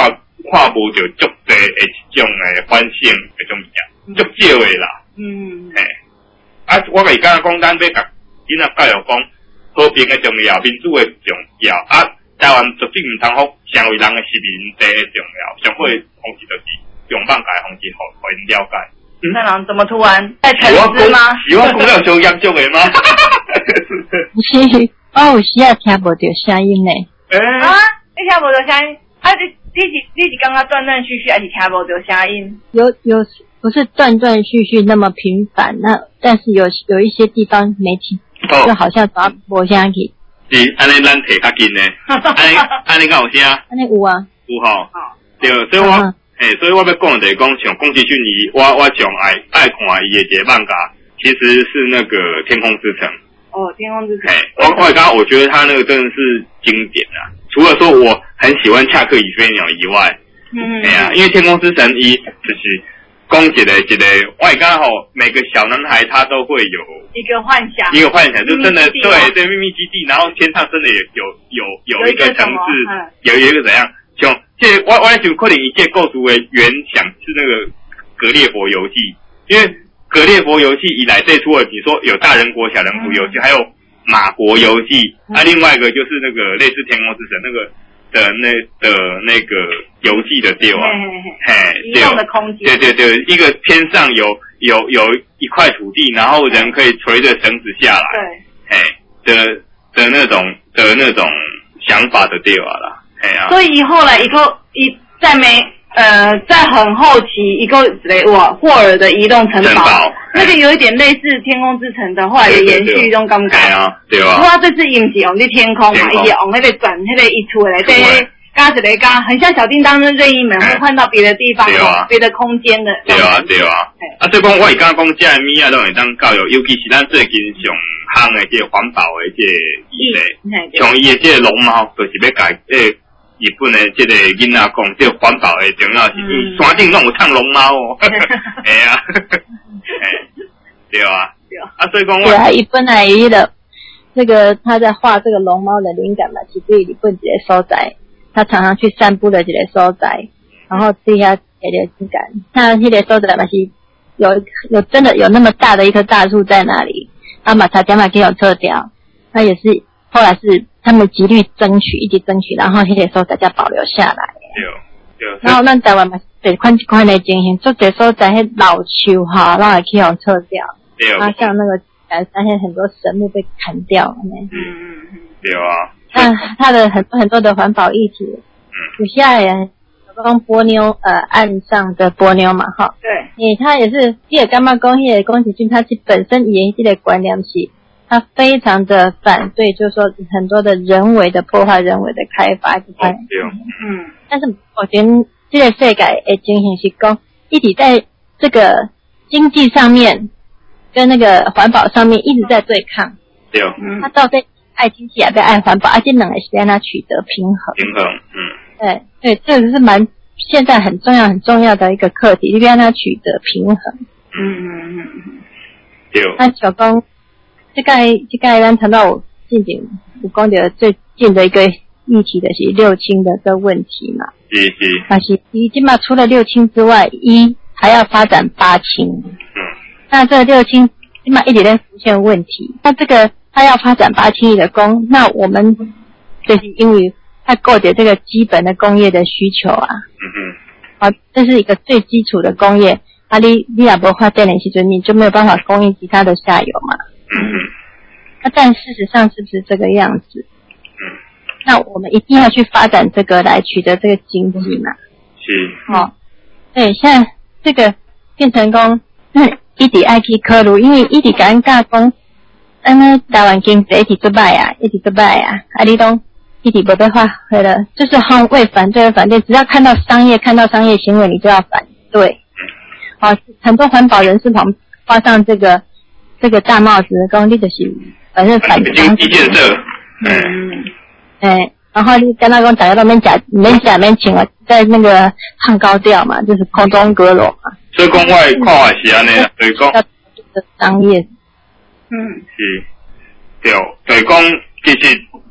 看无着足多的一种诶反省迄种物件，足少诶啦。嗯。嘿，啊，我咪刚讲咱要甲囡仔教育讲和平诶重要，民主诶重要，啊，台湾绝对毋通互成为人诶是民地诶重要，上好诶方式就是用放假诶方式，互互因了解。 嗯，那人怎么突然在沉思吗？ 是我讲了上严重诶吗？ 不是，我有时也听无到声音呢。 欸、 啊，你听无到声音？啊，你你是你是刚刚断断续续，还是听无到声音？ 有有不是断断续续那么频繁，那但是有有一些地方没听，就好像抓无声去。 是，安尼咱摕较近呢，安尼安尼敢有声？ 安尼有啊， 有吼。对，所以我。嗯诶、欸，所以我要讲就是讲，像宫崎骏伊，我我上爱爱看伊的一个漫画，其实是那个《天空之城》。 哦，《天空之城》。 诶、欸，我我刚刚我觉得他那个真的是经典啊！除了说我很喜欢《恰克与飞鸟》以外，嗯，哎呀、啊，因为《天空之城》一就是讲一个一个，我刚好每个小男孩他都会有一个幻想， 一个幻想，就真的对对秘密基地，然后天上真的有有有有一个城市，有有一个怎样像。这我我想可能一届构图的原想是那个格列佛游戏，因为格列佛游戏以来最初的，比如说有大人国、小人国游戏，还有马国游戏，啊，另外一个就是那个类似天空之城那个的那的那个游戏的对啊，嘿， 移动的空间， 对对对，一个天上有有有一块土地，然后人可以垂着绳子下来，对，嘿的的那种的那种想法的对啊啦。啊、 所以后来一个一在没呃在很后期一个雷哇霍尔的移动城堡，那个有一点类似天空之城的后来的延续一种感觉。 对啊，对啊。 不过这次伊唔是用啲天空嘛，伊是用那个转那个一出来，对，加一个加，很像小叮当的任意门，会换到别的地方， 啊、 别的空间的。 对啊，对啊。啊，所以讲我刚刚讲这些物啊，都会当教育，尤其是咱最近上夯的这环保的这议题，像伊的这龙猫，就是要改诶。日本的这个囡仔讲，这个环保的重要是，嗯，山顶拢有唱龙猫哦，哎呀，对啊，对啊，啊，所以讲我对啊，伊本来伊的这个他在画这个龙猫的灵感嘛，是对日本一个所在，他常常去散步的一个所在，然后对遐一个灵感，那迄个所在嘛是有有真的有那么大的一棵大树在那里，啊嘛他将来给我撤掉，那也是后来是。他们极力争取，一直争取，然后那个时候大家保留下来。 对，对。 然后咱台湾嘛，这款这款的情形，做这所在迄老树哈，然后去用撤掉。 对。 啊，像那个南山现很多神木被砍掉，嗯嗯嗯，对啊。 那它的很多很多的环保议题，嗯，有些人讲波妞呃岸上的波妞嘛，哈。 对。 你他也是，也干嘛讲迄个宫崎骏，他是本身也这个观念是。他非常的反对，就是说很多的人为的破坏、人为的开发，就开、哦，嗯。但是我觉得这个世界的情形是讲，一直在这个经济上面跟那个环保上面一直在对抗。 对，嗯。 他到底爱经济也不爱环保，而且两个是让他取得平衡。 平衡， 嗯。对对，这个是蛮现在很重要、很重要的一个课题，就让他取得平衡。 嗯嗯嗯嗯。对。 那小公。这个这个咱谈到我近景有讲到最近的一个议题的是六轻的这个问题嘛， 是是， 但是伊起码除了六轻之外，一还要发展八轻，嗯，那这六轻起码一直在出现问题，那这个他要发展八轻的工，那我们就是因为他够的这个基本的工业的需求啊，嗯哼，啊，这是一个最基础的工业，啊你你也不发电的时候，你就没有办法供应其他的下游嘛。嗯，那但事实上是不是这个样子？嗯，那我们一定要去发展这个来取得这个经济嘛？ 是。 哦，对，现在这个变成讲，嗯，一直爱去考虑，因为一直感觉讲，安尼台湾经济一直做歹啊，一直做歹啊，啊，你都一直不被发挥了，就是捍卫反对反对，只要看到商业看到商业行为，你就要反对。嗯，哦，很多环保人士旁画上这个。这个大帽子讲你就是反正反商一建设， 嗯，哎，然后你跟他讲大家都免假免假免请啊，在那个唱高调嘛，就是空中阁楼嘛。 所以讲我的看法是安尼啦，就是讲商业， 嗯， 是，对，就是讲其实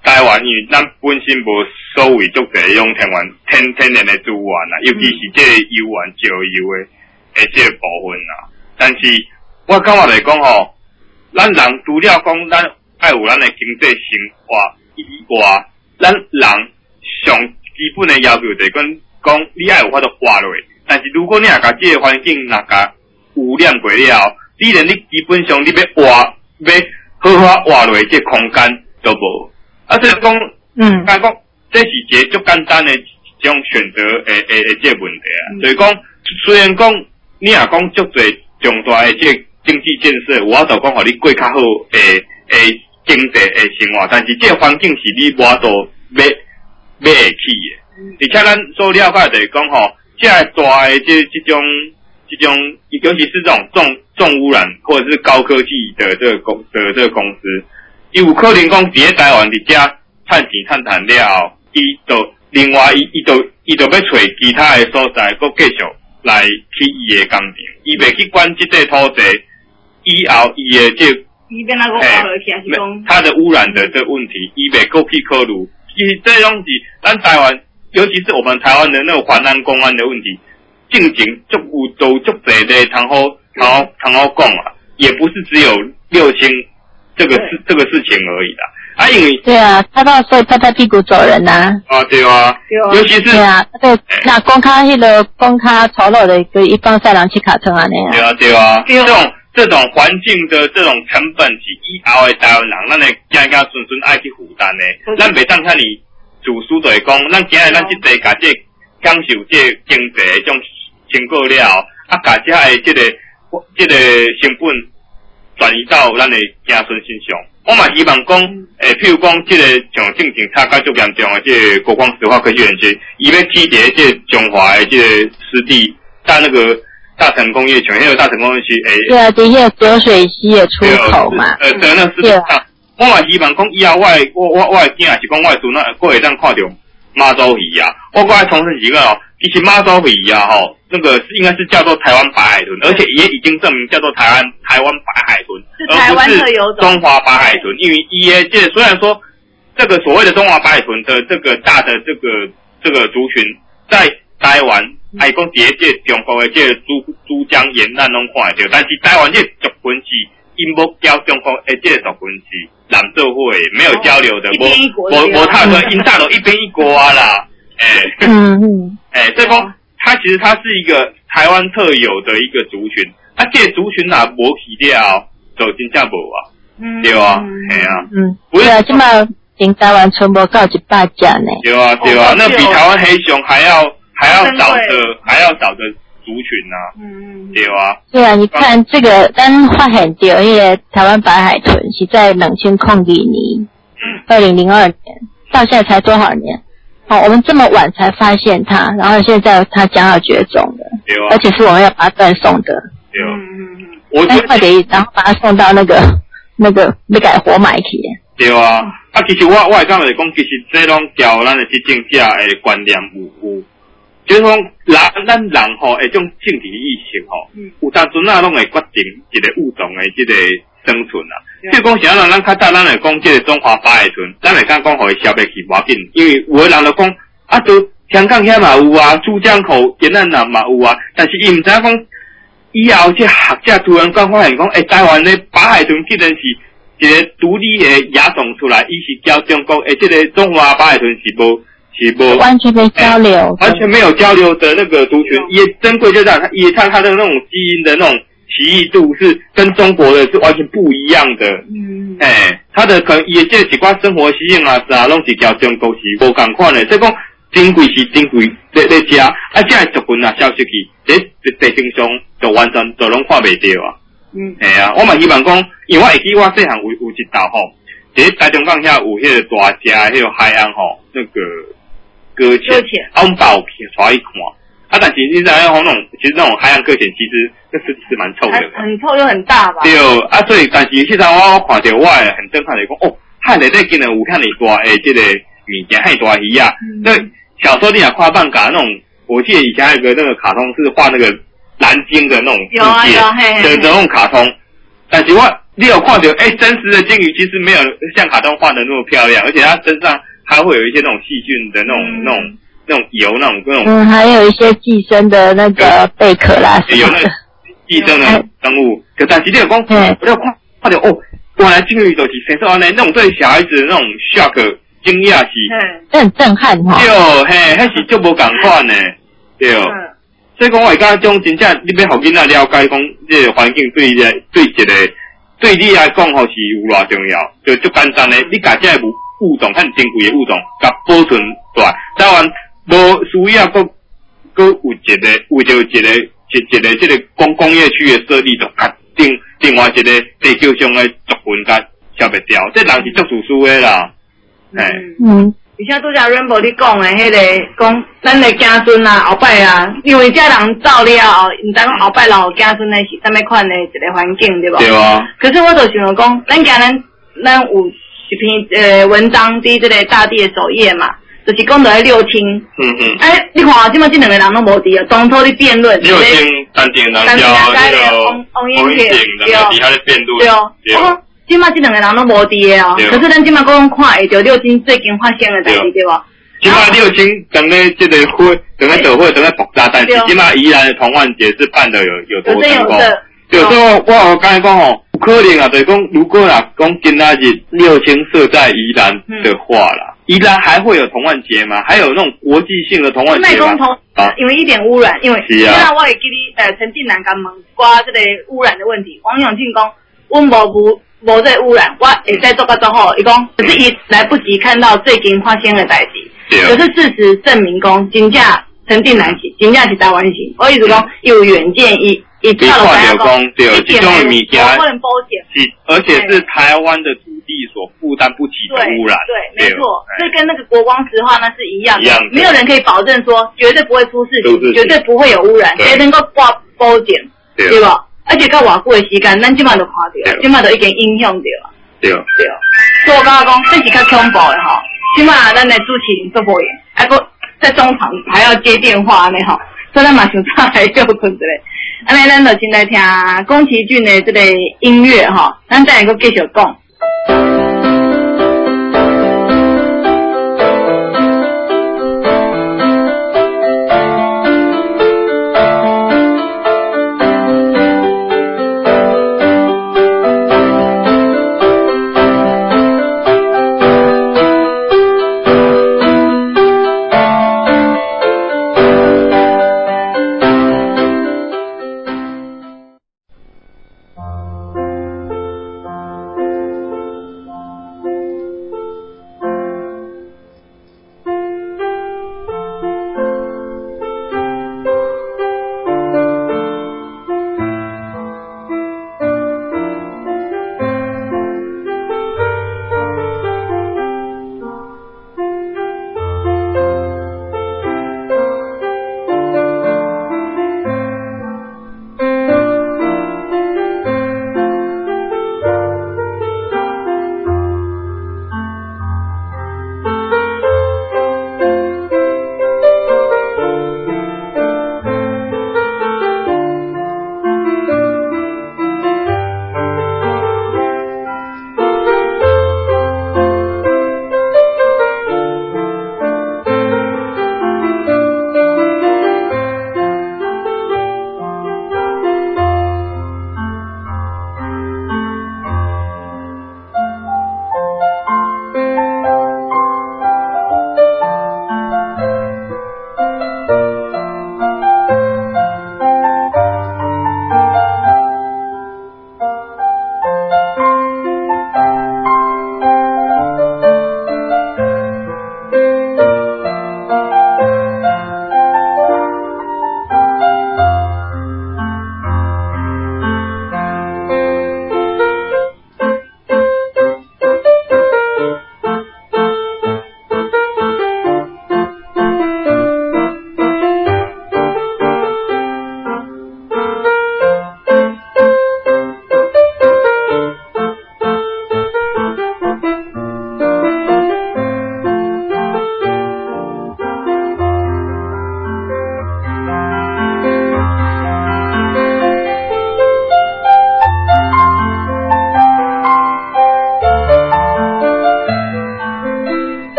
台湾因为咱本身无所谓足侪用天然天天然的资源啦，尤其是这个油源石油的诶这个部分啦。但是我感觉来讲吼，咱人除了讲咱爱有咱的经济生活以外，咱人上基本的要求就是讲讲你爱有法度活落。但是如果你也甲这个环境若甲污染过了，你连你基本上你要活要好好活落这空间都无。啊，所以讲，嗯，讲讲这是一个足简单的一种选择诶诶诶，这个问题啊。嗯、所以讲，虽然讲你也讲足侪重大的这个经济建设，我就讲互你过较好诶诶经济诶生活，但是这个环境是你无法度买买会起的。而且咱所了解就是讲吼，这大的这这种这种，尤其是这种重重污染或者是高科技的这个公的这个公司。伊有可能讲伫咧台湾伫遮趁钱趁赚了，伊就另外伊伊就伊就要找其他的所在，搁继续来去伊的工程，伊袂去管即块土地以后伊的这伊变哪个化合起来是讲， 它的污染的这个问题，伊袂搁去考虑。其实这种是咱台湾，尤其是我们台湾的那个环安公安的问题，进行足有都足侪的，通好通好通好讲啊，也不是只有六星。这个事这个事情而已啦，啊，因为对啊，他到时候拍拍屁股走人呐、 啊。啊，对啊，对啊，尤其是对啊，对，那公卡迄个公卡丑陋的个一帮赛人去卡车啊那样。 对啊，对啊，这种这种环境的这种成本是以后的台湾人，咱会家家孙孙爱去负担的，咱袂当遐尼自私就是讲，咱今日咱即个甲这享受这经济的这种成果了，啊，甲这的这个这个成本。转移到咱的子孙身上，我嘛希望讲，诶、欸，譬如讲，这个像正经差甲足严重的这个国光石化科技园区，伊要起伫这中华的这个湿地，大那个大成工业区，迄个大成工业区，诶、欸， 对啊，这些流水溪的出口嘛， 呃，对，那湿地上，我嘛希望讲，以后我的我我我的囝是讲，我的孙仔过会当看到妈祖鱼啊，我过来重申一个哦，其实妈祖鱼啊，吼。那个是应该是叫做台湾白海豚，而且也已经证明叫做台湾台湾白海豚， 而不是中华白海豚。因为伊诶，这虽然说这个所谓的中华白海豚的这个大的这个这个族群，在台湾还讲伫这中国的这个珠珠江沿岸拢看得到，但是台湾这族群是因无交中国诶这个族群是南社会没有交流的，无无无他说因大都一边一国啊啦，诶，嗯嗯，诶，所以讲。它其实它是一个台湾特有的一个族群，啊，这个族群哪无去了，就真正无啊，嗯、对啊，系啊，嗯， 对啊，即马全台湾全部到一百只呢， 对啊，对啊，哦、那比台湾黑熊还要还要少的还要少的族群啊，嗯嗯，对啊， 对啊，你看这个，咱发现到迄个台湾白海豚是在两千零二年，二零零二年到现在才多少年？哦，我们这么晚才发现它，然后现在它将要绝种了，对啊，而且是我们要把它断送的。 对啊， 嗯嗯，我快点，然后把它送到那个那个要改活埋去。 对啊，啊，其实我我会讲就是讲，其实这种交咱的这政者的观念有有，就是讲人咱人吼，诶，种政治意识吼，嗯、有当阵啊，拢会决定一个物种的这个生存啊。譬如讲，想要让咱较早，咱来讲这个中华白海豚，咱会讲讲互伊消灭去无要紧，因为有的人就讲啊，都香港遐嘛有啊，珠江口沿岸那嘛有啊，但是伊毋知影讲以后这学者突然间发现讲，诶、欸，台湾的白海豚竟然是一个独立的亚种出来，伊是交中国诶，这个中华白海豚是无是无完全没交流、欸， 完全没有交流的那个族群，也珍贵就在它，也看它的那种基因的那种。奇异度是跟中国的是完全不一样的，嗯，诶、欸，他的可能也这几寡生活习性啊，是啊，拢是交中国是无共款的，所以讲珍贵是珍贵在在家，啊，这族群啊消失去，在地形上就完全就拢看袂到啊，嗯，系啊，我嘛希望讲，因为我会记我细汉有有一道吼，在台中港遐有迄个大只迄个海岸吼，那个搁浅，啊，我们把我带去看。啊，但其实你知道那种，其实那种海洋搁浅，其实那尸体是蛮臭的， 很臭又很大吧？ 对，啊，所以但是现在我看到我很震撼的讲，哦，海内底竟然有遐尼大诶，这个物件遐大鱼啊！嗯、那小时候你也看漫画那种，我记得以前还有个那个卡通是画那个蓝鲸的那种世界的那种卡通，但是我你你有看到，哎、欸，真实的鲸鱼其实没有像卡通画的那么漂亮，而且它身上还会有一些那种细菌的那种、嗯、那种那种油那种那种。 嗯，还有一些寄生的那个贝壳啦， 有那寄生的生物。可但是你有讲，我有看看到哦，原来鲸鱼就是生出来那种对小孩子的那种 shock 惊讶是， 嗯，很震撼哈。 对，嘿，那是就无共款呢，对。嗯、所以讲我而家种真正你要互囡仔了解讲，这个环境对一个对一个。对你来讲，吼是有偌重要，就足简单诶。你甲这物物种很珍贵诶物种，甲保存出来，台湾无需要搁搁有一个有着一个一一个这个工工业区诶设立，就甲另另外一个地球上诶族群甲消灭掉，这人是足自私诶啦。 嗯嗯。而且拄则 Rainbow 你讲诶，迄、那个讲咱诶子孙啊，后摆啊，因为这人走了后，毋知讲后摆老子孙诶是啥物款诶一个环境，对无？ 对啊。 可是我就想讲，咱今咱咱有一篇呃文章伫这个大地诶首页嘛，就是讲到六亲。嗯嗯。哎，你看即摆即两个人拢无伫啊，当初咧辩论。 六亲单定人交那个王王英杰， 对啊，伫遐咧辩论。 对哦。对。即马即两个人拢无伫诶哦，可是咱即马讲看会着六亲最近发生诶代志对无？ 即马六亲等咧即个会，等咧酒会，等咧爆炸，但是即马宜兰的同万节是办的有有多成功？对，所以我我刚才讲吼，有可能啊，就是讲如果啦，讲今仔日六亲设在宜兰的话啦，宜兰还会有同万节吗？还有那种国际性的同万节吗？ 啊，因为一点污染，因为是啊，我会记你呃陈近南甲问挂这个污染的问题，王永庆讲，阮无无。无这污染，我会再做个做好。伊讲，可是伊来不及看到最近发生的代志，可是事实证明讲，真正陈定南是真正是台湾型。我意思讲，有远见，伊伊看到大家讲， 对，这种物件不能保险， 是而且是台湾的土地所负担不起的污染。 对，没错，这跟那个国光石化那是一样的，没有人可以保证说绝对不会出事情，绝对不会有污染，谁能够挂保险，对吧？而且到偌久的时间，咱即摆就看到，即摆就已经影响到。 对对，所以我感觉讲，这是较恐怖的吼。即摆咱的主持人做无闲，还佫在中场还要接电话安尼吼，所以咱嘛想再来休困一下。安尼咱就先来听宫崎骏的这个音乐吼，咱再来佫继续讲。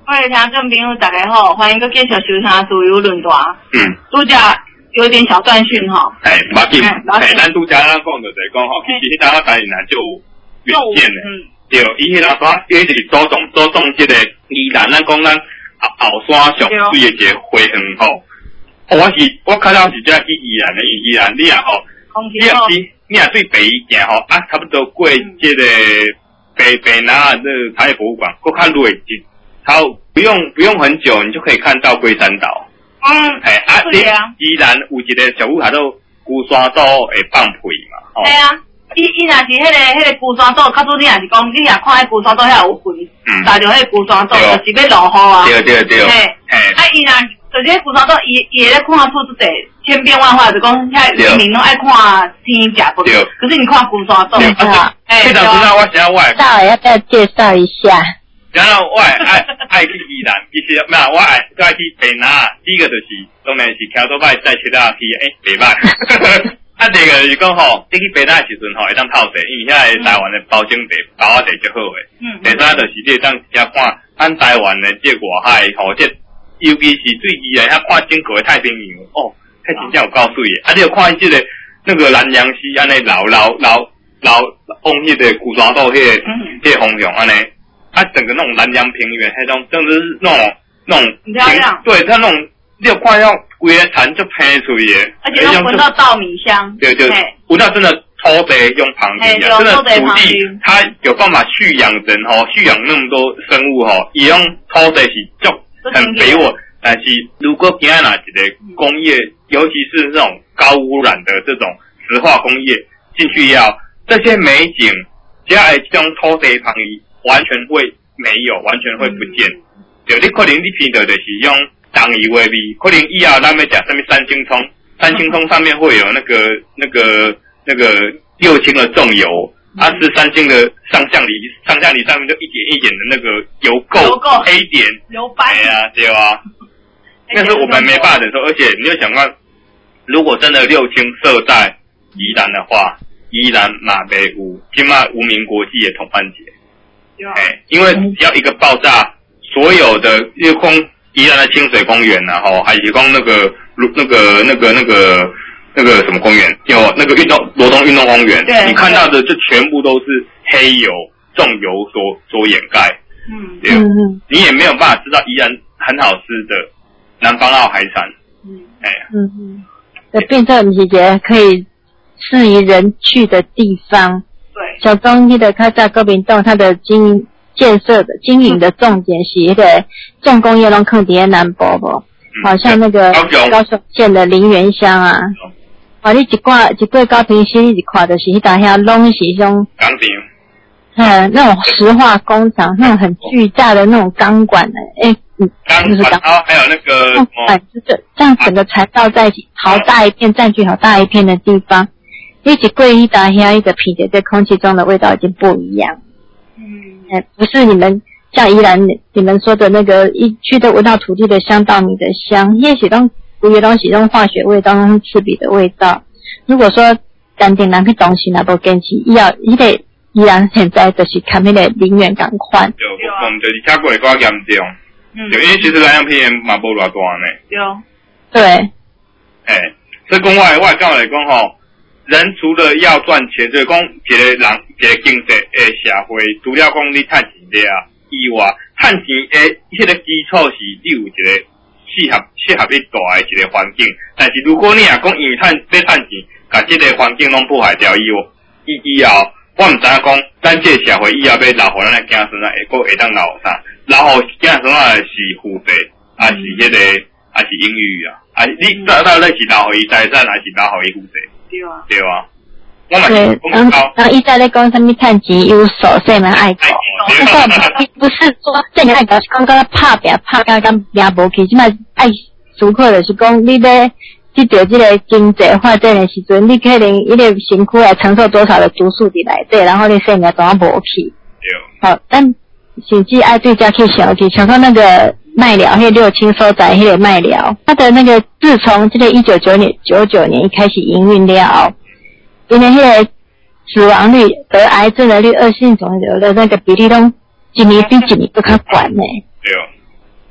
各位听众朋友大家好，欢迎各继续收听自由论坛。 嗯， 拄则有点小断讯哈。 哎，无要紧，哎，咱拄则咱讲就就是讲吼，其实迄当仔台南就有远见的，对，伊迄当说，伊就是着重着重即个宜兰，咱讲咱后后山上水的一个花园吼。我是我较早是遮去宜兰的，宜兰你啊吼，你啊是你啊对北一行吼，啊差不多过即个北北南啊这台北博物馆，过较落一，好不用不用很久，你就可以看到龟山岛。 嗯， 哎啊，你宜兰有一个小舞台都孤山岛会放屁嘛，吼。 系啊，伊伊若是迄个迄个孤山岛，较早你若是讲，你若看迄孤山岛遐有屁，搭着迄孤山岛就是要落雨啊。对对对。嘿，啊伊若就是迄孤山岛，伊伊会咧看出这个千变万化，就讲遐渔民拢爱看天食不？对。可是你看孤山岛， 哎，这张知道我想要我。 大伟要不要介绍一下？ 然后我爱爱爱去宜兰，其实没有我爱就爱去北南。第一个就是当然是桥头摆再去到去诶北摆。啊，第二个就是讲吼，你去北南的时阵吼会当泡茶，因为遐个台湾的包种茶、包仔茶最好诶。嗯。第三就是你会当遮看咱台湾的这外海吼，这尤其是对宜兰遐看整个的太平洋哦，迄真正有够水诶。啊，你有看这个那个南洋溪安尼老老老老往迄个古山岛迄个迄个方向安尼。它整个那种南洋平原，那种真的是那种那种漂亮， 对它那种六块要规个田就喷出去， 而且能闻到稻米香， 对对，闻到真的土地用旁边啊，真的土地它有办法蓄养人吼，蓄养那么多生物吼，伊用土地是足很肥沃，但是如果今仔哪一个工业，尤其是这种高污染的这种石化工业进去要这些美景，只要这种土地旁边。完全会没有，完全会不见。对，你可能你闻到就是用糖油的味，可能以后咱们讲什么三星葱，三星葱上面会有那个那个那个六氢的重油，啊是三星的上橡梨，上橡梨上面就一点一点的那个油垢黑点， 油斑。 对啊，对啊。但是我们没办法忍受，而且你有想过，如果真的六氢设在宜兰的话，宜兰马北有今嘛无名国际的同伴节。哎，因为只要一个爆炸，所有的夜空宜兰的清水公园然后还有光那个那个那个那个那个什么公园，有那个运动罗东运动公园，你看到的就全部都是黑油重油所所掩盖。嗯，对，嗯你也没有办法知道宜兰很好吃的南方澳海产。嗯，哎， 嗯嗯，这变成不是一个可以适宜人去的地方。小中那个开在高屏洞，它的经营建设的经营的重点是那个重工业拢靠伫南部不？好像那个高雄县的林园乡啊，啊，你一挂一过高屏溪，你一看就是迄搭遐拢是种钢厂， 嗯，那种石化工厂，那种很巨大的那种钢管的，哎，嗯， 钢管啊，还有那个什么， 就是这样整个缠绕在一起，好大一片，占据好大一片的地方。一起过一打下一个皮的，在空气中的味道已经不一样。嗯，哎，不是你们像宜兰你们说的那个一去都闻到土地的香、稻米的香，那些东有些东西用化学味道，用刺鼻的味道。如果说单点人去东西那不跟起，要一个宜兰现在就是看那个林园赶快。 对，我们就是车过来较严重。嗯，因为其实南洋平原嘛无偌大呢。 对。对。 哎，所以讲我我讲来讲吼。人除了要赚钱，就是讲一个人一个经济的社会，除了讲你赚钱了以外，赚钱的迄个基础是你有一个适合适合你住的一个环境。但是如果你也讲因为赚要赚钱，把这个环境拢破坏掉以后，以以后我唔知影讲，咱这个社会以后要留互咱的子孙啊，会个会当留啥？留互子孙啊是富贵，还是迄、那个还是英语啊？啊，你到到底是留互伊财产，还是留互伊富贵？对啊，对啊，我嘛是讲高。 然后伊在咧讲什么趁钱有手，所以嘛爱搞。不是说这个爱搞，是讲讲拍拼拍到咁拼无去，即嘛爱思考就是讲你咧去着这个经济发展的时阵，你可能一个辛苦来承受多少的毒素伫内底，然后你生命怎样无去。对。好，但甚至爱对家去想去，想说那个麦寮，迄六轻所在迄个麦寮，它的那个自从这个一九九年九九年一开始营运了，因为迄个死亡率、得癌症的率、恶性肿瘤的那个比例都一年比一年都较悬呢。 对。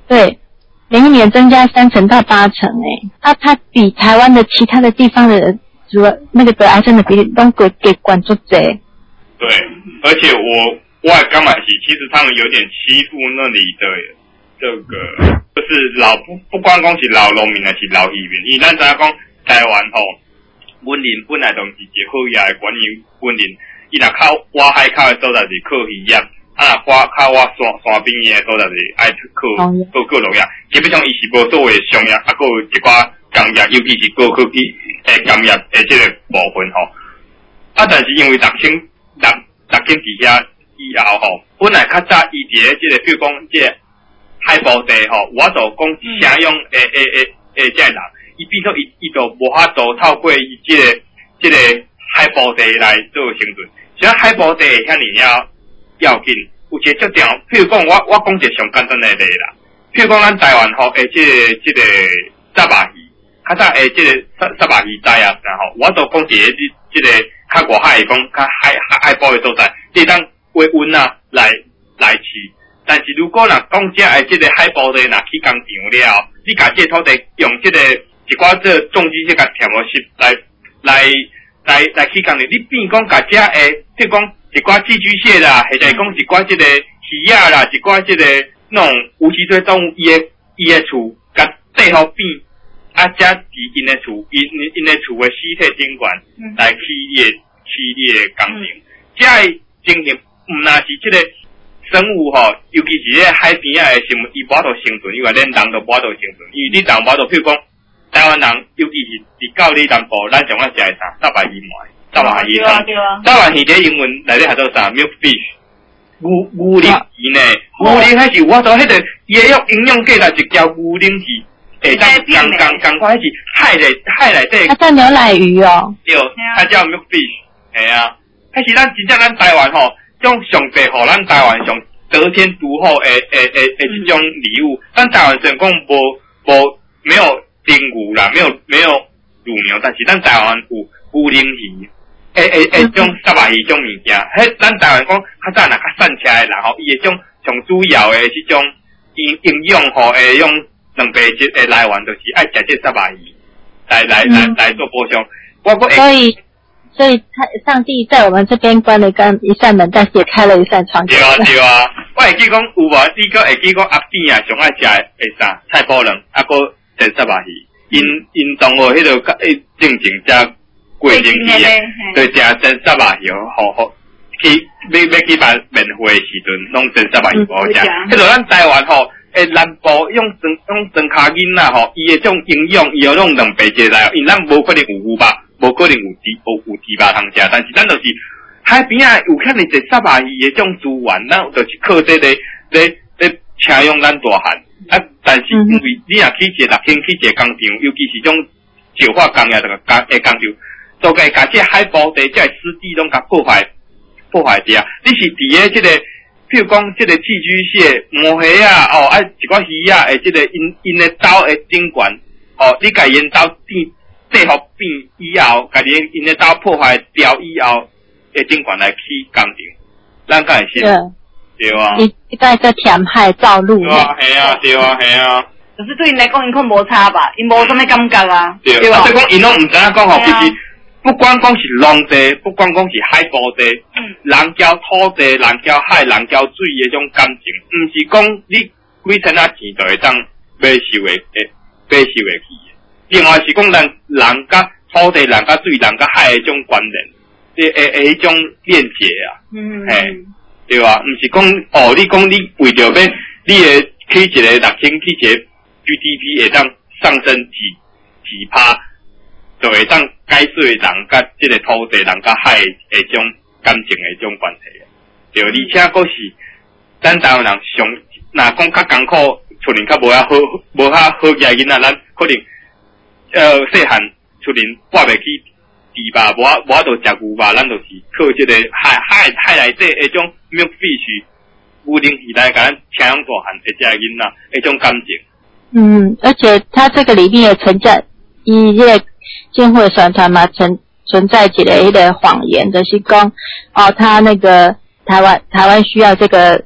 对，每一年增加三成到八成诶，啊，它比台湾的其他的地方的主要那个得癌症的比例都给给管住贼。 对，而且我我也刚买起，其实他们有点欺负那里的这个，就是老不不光讲是老农民，还是老渔民。因为咱知影讲台湾吼，温林本来就是一个好野的管理温林，伊若靠挖海口的所在是靠渔业。啊，花靠我山山边的所在是爱靠靠靠农业，基本上伊是无作为商业，啊，还有一寡工业，尤其是高科技诶工业诶这个部分吼。啊，但是因为六千六六千底下以后吼，本来较早伊伫咧这个，比如讲这个海埔地吼，我就讲城乡诶诶诶诶这人，伊变做伊伊就无法度透过伊这个这个海埔地来做生存，所以海埔地遐尼了。要紧，有一个足重要，譬如讲，我我讲一个上简单的例啦。譬如讲，咱台湾吼，诶，即、這個即、這个沙巴鱼，较早诶，即个沙沙巴鱼仔啊，然后我都讲一个即即个较外海讲较海海海埔的所在，你当维稳啊来来饲。但是如果若讲遮诶，即个海埔的若去工厂了，你甲即个土地用即、這个一寡这重机即个填模式来来来来去工厂，你变讲甲遮诶，譬如讲。一寡寄居蟹啦，或者讲一寡即个鱼仔啦，一寡即个那种无脊椎动物，伊诶伊诶厝，甲地好变，啊，遮伫因诶厝，因因诶厝诶尸体顶管来起伊诶起伊诶工程，遮诶情形毋若是即个生物吼，尤其是咧海边仔诶生物，伊无法度生存，因为咱人都无法度生存，因为你人无法度，譬如讲台湾人，尤其是伫到你南部，咱上爱食诶啥，沙白鱼糜。沙巴鱼汤，沙巴鱼在英文内底叫做啥 ？milk fish， 牛牛鳞鱼呢？牛鳞还是我做迄个，伊会用营养价值一条牛鳞是，会当刚刚刚快是海内海内底。 它叫牛奶鱼哦。 对，它叫 milk fish， 系啊，迄是咱真正咱台湾吼，种上帝互咱台湾上得天独厚诶诶诶诶这种礼物，咱台湾人讲无无没有丁牛啦，没有没有乳牛，但是咱台湾有牛鳞鱼。诶诶诶，种沙巴鱼种物件，迄咱台湾讲较早若较散车诶人吼，伊诶种上主要诶即种营营养吼，会用蛋白质诶来源，就是爱食这沙巴鱼来来来来做补充。我我所以所以他上帝在我们这边关了一扇门，但是也开了一扇窗。 对啊对啊，我会记讲有无？你个会记讲阿扁啊，上爱食诶啥菜脯卵，啊个食沙巴鱼，因因同学迄个诶正正食。过年期诶，对，食真沙巴鱼，好好去要要去办免费诶时阵，拢真沙巴鱼好食。迄个咱台湾吼，诶南部用真用真卡囡仔吼，伊诶种营养，伊有种蛋白质来，因咱无可能有牛肉，无可能有猪有有猪肉通食，但是咱就是海边啊有遐尼侪沙巴鱼诶种资源，咱就是靠这个咧咧请用咱大汉啊。但是因为你若去一个六千去一个工厂，尤其是种石化工业这个工诶工厂。都该甲这海埔地这湿地拢甲破坏破坏掉。你是伫咧这个，譬如讲这个寄居蟹、毛蟹啊，哦，啊一寡鱼啊，诶，这个因因的岛诶顶管，哦，你甲因岛变地好变以后，甲因因的岛破坏掉以后，诶顶管来起工程，咱敢会信？对啊。 你你该在填海造路。 对啊，系啊，对啊，系啊。 可是对因来讲，因可无差吧？因无什么感觉啊。 对，对啊。所以讲，因拢唔知影讲吼，其实。不管讲是农地，不管讲是海埔地，嗯，人交土地，人交海，人交水的种感情，唔是讲你几千啊钱就会当买收的，诶，买收的去的。另外是讲人人甲土地、人甲水、人甲海的种关联，诶诶诶，迄种链接啊，嗯，嘿，对吧？唔是讲哦，你讲你为着要你的去一个六千去一个 G D P 会当上升几几趴。就会当解说人甲即个土地、人甲海诶种感情诶种关系，对，而且佫是咱台湾人上，若讲较艰苦，厝人较无遐好，无遐好嘅囡仔，咱可能呃细汉厝人挂袂起猪肉，无无法度食牛肉，咱就是靠即个海海海内底诶种 milk fish 牛鳞鱼来甲咱请养大汉诶只囡仔诶种感情。 嗯，而且它这个里面也存在伊这个。监护的宣传嘛，存存在一个一个谎言，就是讲哦，他那个台湾台湾需要这个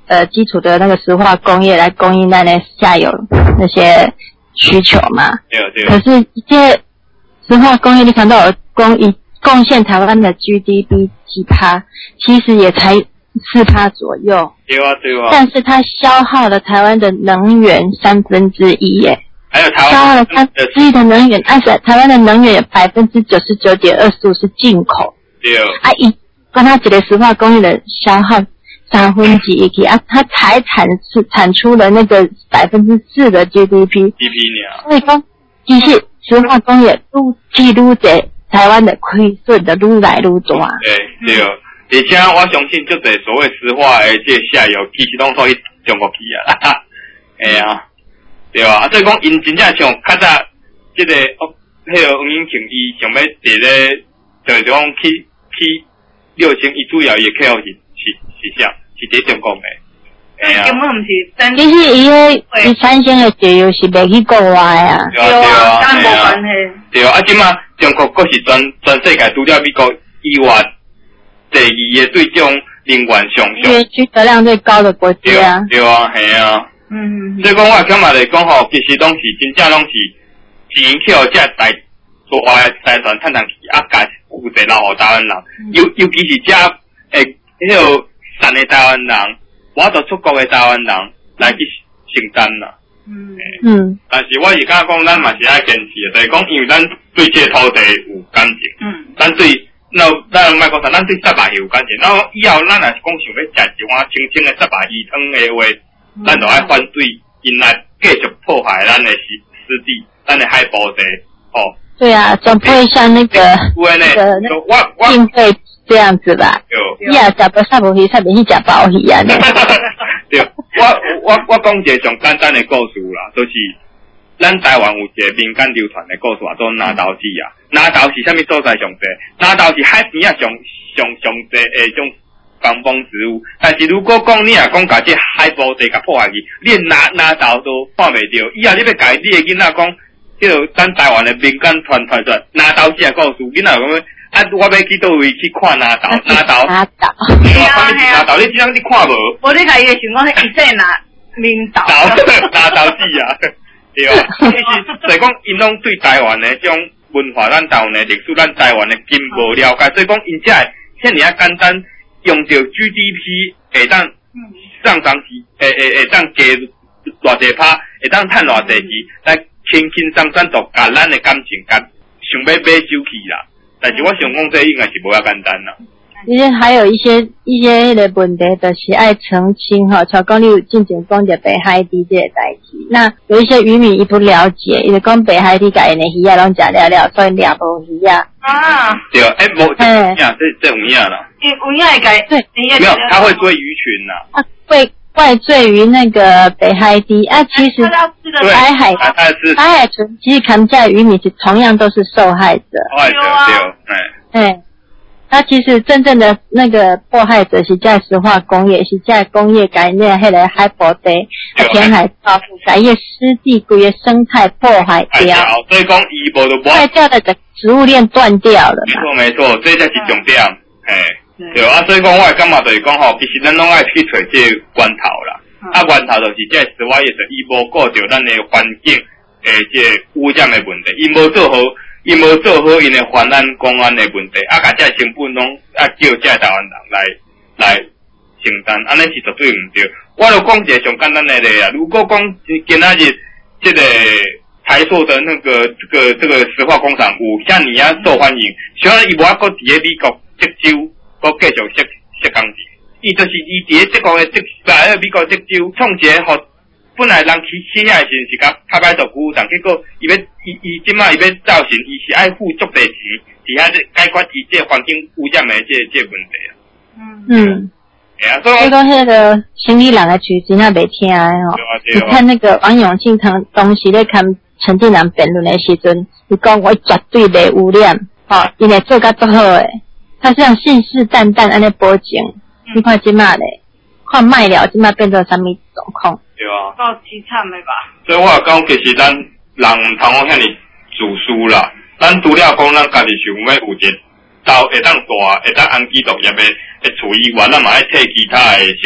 呃基础的那个石化工业来供应咱的下游那些需求嘛。 对对。 可是这石化工业你看到有供以贡献台湾的 G D P 几趴，其实也才四趴左右。 对啊对啊。 但是它消耗了台湾的能源三分之一耶。 还有台湾消耗了三分之一的能源，而且台湾的能源有百分之九十九点二十五是进口。 对。 啊，一跟它这个石化工业的消耗三分之一啊，它才产出产出了那个百分之四的 G D P。 G D P 呢？ 所以讲，其实石化工业愈记愈在台湾的亏损的愈来愈大。 对对。而且我相信，就这所谓石化的这下游，其实拢属于中国去啊。哎呀。对啊，所以讲，因真正像较早，这个哦，迄个黄永庆伊想要伫咧，就是讲去去六星，伊主要伊客户是是是啥？是伫中国的。 哎呀，根本毋是。 其实伊个伊产生的石油是卖去国外啊。 对啊对啊， 但无关系。 对啊，啊，即马中国阁是全全世界除了美国以外，第二个对这种能源上上。 因为需求量最高的国家。 对啊，系啊。嗯，所以讲我感觉来讲吼，其实拢是真正拢是钱去这大所花的财产趁上去，啊，家负责留互台湾人，尤尤其是这诶，迄个善的台湾人，我都出国的台湾人来去承担啦。嗯嗯。但是我是感觉讲，咱嘛是爱坚持的，就是讲，因为咱对这土地有感情，嗯，咱对那咱莫讲啥，咱对沙巴有感情，然后以后咱若是讲想要食一碗清清的沙巴鱼汤的话。咱就爱反对，因来继续破坏咱的湿湿地，咱的海保地，哦。对啊， 总不会像那个那个经费这样子吧？对。你啊，食不沙无鱼，差点去食鲍鱼啊！ 对，我我我讲一个上简单的故事啦，就是咱台湾有一个民间流传的故事，做拿豆子啊。拿豆是啥物所在上济？拿豆是海边啊上上上济诶种。防风植物，但是如果讲你啊讲甲这海保地甲破坏去，你拿拿豆都看袂到。以后你要甲你的囡仔讲，迄个咱台湾的民间传传出拿豆子的故事，囡仔讲啊，我要去倒位去看拿豆，拿豆， 拿豆， 对啊，拿豆，你这样你看无？ 无你甲伊想讲，伊说拿领导， 拿豆子啊，对啊，其实所以讲，因拢对台湾的这种文化，咱台湾的历史，咱台湾的根无了解，所以讲因这遐尔啊简单。用到 G D P 会当上涨时，会会会当加偌济趴，会当趁偌济钱，来轻轻松松就甲咱的感情甲想要买走去啦。但是我想讲这应该是无遐简单啦。 其实还有一些一些迄个问题，就是爱澄清哈。像讲你有进前讲着北海地这个代志，那有一些渔民伊不了解，伊就讲北海地甲因的鱼啊拢食了了，所以掠无鱼啊。 啊， 对，哎，无这样，这这有影啦。 有影会改，对， 没有，他会追鱼群呐。 啊，会怪罪于那个北海地啊，其实海海海海豚其实看在渔民是同样都是受害者。 受害者对， 哎，哎。那其实真正的那个迫害者是在石化工业，是在工业改那迄个海保地、啊填海造陆，改业湿地规个生态破坏掉。 所以讲伊无就破坏掉的食物链断掉了。 没错没错，这才是重点。哎，对啊，所以讲我感觉就是讲吼，其实咱拢爱去找这源头啦。啊，源头就是这石化业者，伊无顾着咱的环境诶，这污染的问题，伊无做好。伊无做好因的环安公安的问题，啊，甲这成本拢啊叫这台湾人来来承担，安尼是绝对毋对。我就讲一个上简单的例啊，如果讲今仔日这个台塑的那个这个这个石化工厂有遐尔啊受欢迎，虽然伊无啊搁伫咧美国接州，搁继续设设工地，伊就是伊伫咧这个这在美国接州创一个互。本来人去去遐时是甲拍拍做鼓掌，结果伊要伊伊即马伊要造成，伊是爱付足侪钱，伫遐解决伊这环境污染的这这问题啊。嗯嗯，哎呀，所以讲迄个生意人的句真啊袂听的吼。你看那个王永庆当当时咧看陈定南辩论的时阵，伊讲我绝对袂污染，吼，因为做甲足好诶，他是样信誓旦旦安尼保证，你看即马咧，看卖了即马变做啥物状况？ 对啊， 够凄惨的吧？ 所以我讲，其实咱人唔通讲遐尼自私啦。咱除了讲，咱家己想要有一刀会当大，会当安基毒业的的处理完，咱嘛爱摕其他的成分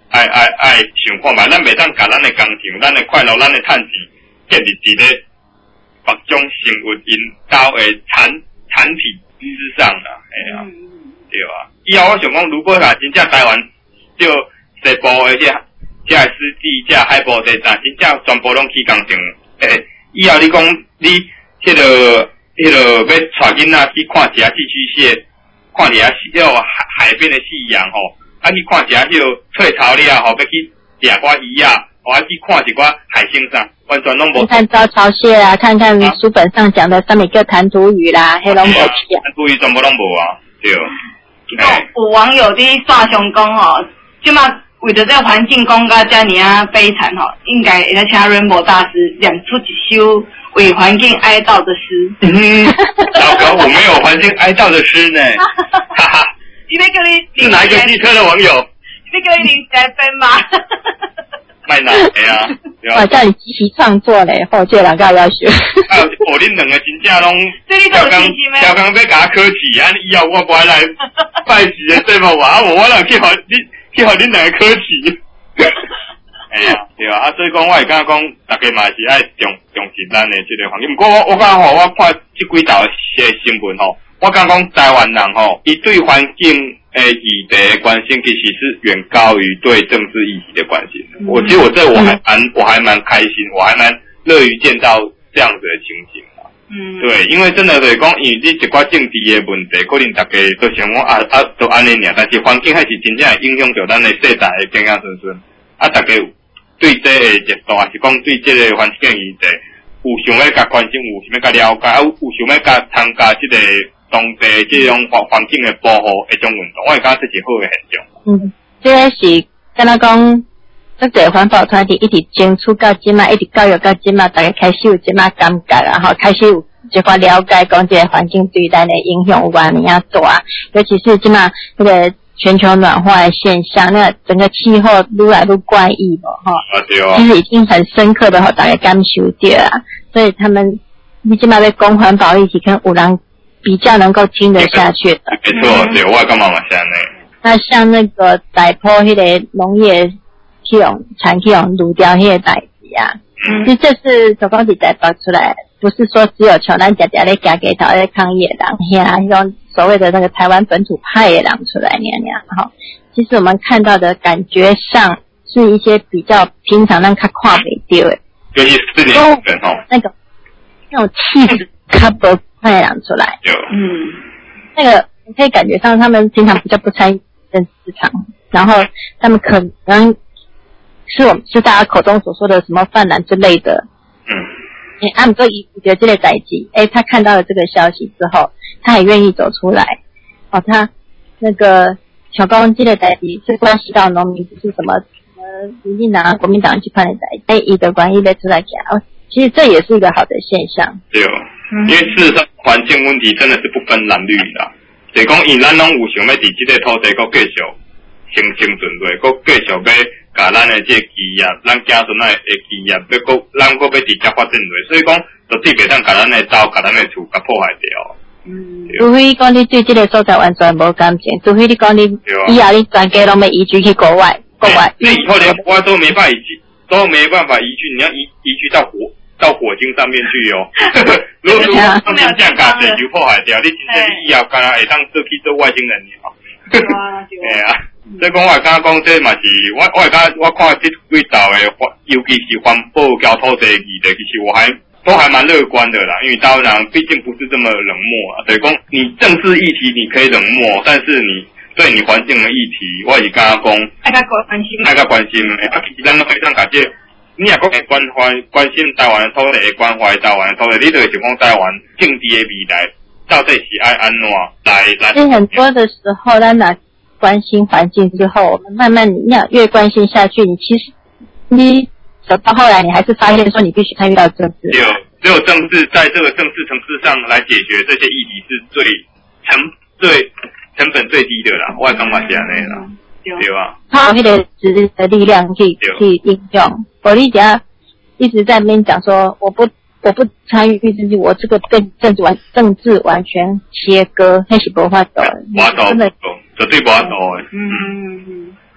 爱爱爱想看嘛，咱袂当甲咱的工厂、咱的快乐、咱的趁钱建立伫咧各种生活引导的产产品之上啦，哎呀、啊，对啊。以后我想讲，如果啊真正台湾就西部的这这司机、这海埔地站，真正全部拢去工厂，诶、欸，以后你讲你迄、那个迄、那个要带囡仔去看一下寄居蟹，看一下迄个海海边的夕阳吼。啊！去看一下迄个翠草了吼，要去掠寡鱼啊，或者去看一寡海星上，完全拢无。看招潮蟹啊，看看书本上讲的上面叫弹涂鱼啦，迄拢无去啊。 弹涂鱼全部拢无啊，对。 欸、有网友伫线上讲吼，即马为着这个环境讲甲遮尔啊悲惨吼，应该会来请 Rainbow 大师亮出一首为环境哀悼的诗。 嗯，糟糕，我没有环境哀悼的诗呢，哈哈。 你那个你是哪一个汽车的网友？ 那个零三分吗？ 卖哪的呀？ 我叫你积极创作嘞，后这两个要学。 啊，我恁两个真正拢超工超工要甲我考试，啊！以后我不爱来拜祭的对无哇？我我来去互你去互恁两个考试。哎呀，对啊，啊，所以讲我会感觉讲，大家嘛是爱重重视咱的这个环境。不过我我感觉吼，我看这几道些新闻吼。我刚讲台湾人吼，伊对环境诶议题的关心，其实是远高于对政治议题的关心。嗯、我其实我这我还蛮我还蛮开心，我还蛮乐于见到这样子的情形啊。嗯，对，因为真的就是讲，因为你一寡政治的问题，可能大家都想讲啊啊都安尼尔，但是环境还是真正会影响到咱的世代的健康顺顺。啊，大家对这个热度，还是讲对这个环境议题，有想要甲关心，有想要甲了解，啊，有想要甲参加这个。当地这种环环境的保护一种运动，我会觉得这是好的现象。 嗯，这个是敢若讲，这个环保团体一直争取到即嘛，一直教育到即嘛，大家开始有即嘛感觉啊，吼，开始有一寡了解讲这个环境对咱的影响有偌尔啊大，尤其是即嘛那个全球暖化的现象，那个整个气候愈来愈怪异无吼。 啊对哦。 其实已经很深刻的吼，大家感受到啊，所以他们你即嘛要讲环保议题，可能有人。比较能够听得下去的， 没错，对，我干嘛嘛像呢？ 那像那个台埔迄个农业迄种产迄种卤掉迄个代志啊，嗯、其实这是手工是台埔出来，不是说只有像咱家家咧家给头咧抗议的人，呀，迄种所谓的那个台湾本土派的人出来那样哈。其实我们看到的感觉上是一些比较平常咱较看袂到的， 尤其四年前吼， 那个那种气质较无。太阳出来，嗯，那个你可以感觉上他们平常比较不参与政治场，然后他们可能是我们是大家口中所说的什么泛蓝之类的，嗯，哎，阿姆哥一觉得这类代际，哎，他看到了这个消息之后，他也愿意走出来，哦，他那个小高这类代际是关系到农民，不是什么呃民进党、国民党去看的代际，哎，伊的关系在出来讲，哦，其实这也是一个好的现象， 对哦。因为事实上，环境问题真的是不分蓝绿的。就是讲，因咱拢有想要伫这个土地，搁继续生生存落，搁继续要甲咱的这个基业，咱家孙仔的基业，要搁咱搁要直接发展落。所以讲，绝对袂当甲咱的岛、甲咱的厝甲破坏掉。 嗯，除非讲你对这个所在完全无感情，除非你讲你以后你全家拢要移居去国外，国外。 那以后连国外都没办法移居，都没办法移居，你要移移居到火。到火星上面去哦！如果说放成这样甲地球破坏掉，你真正你以后敢若会当做去做外星人哦。哎呀，所以讲我会感觉讲这嘛是，我我会感觉我看这几道的，尤其是环保交土地议题，其实我还都还蛮乐观的啦。因为台湾人毕竟不是这么冷漠啊，所以讲你政治议题你可以冷漠，但是你对你环境的议题，我是感觉讲爱较关心， 爱较关心。啊，其实咱都会当甲这。你也讲会关怀关心台湾的土地，关怀台湾的土地，你就会想讲台湾政治的未来到底是爱安怎来来？ 其实很多的时候，咱拿关心环境之后，我们慢慢你要越关心下去，你其实你走到后来，你还是发现说你必须参与到政治。 只有只有政治在这个政治层次上来解决这些议题是最成最成本最低的啦，我的想法是这样的啦。对吧？ 他有那个实质的力量可以可以应用。我理解一直在那边讲说，我不我不参与政治，我这个跟政治完政治完全切割，那是无法度的。 无法度，绝对无法度的。 嗯嗯嗯。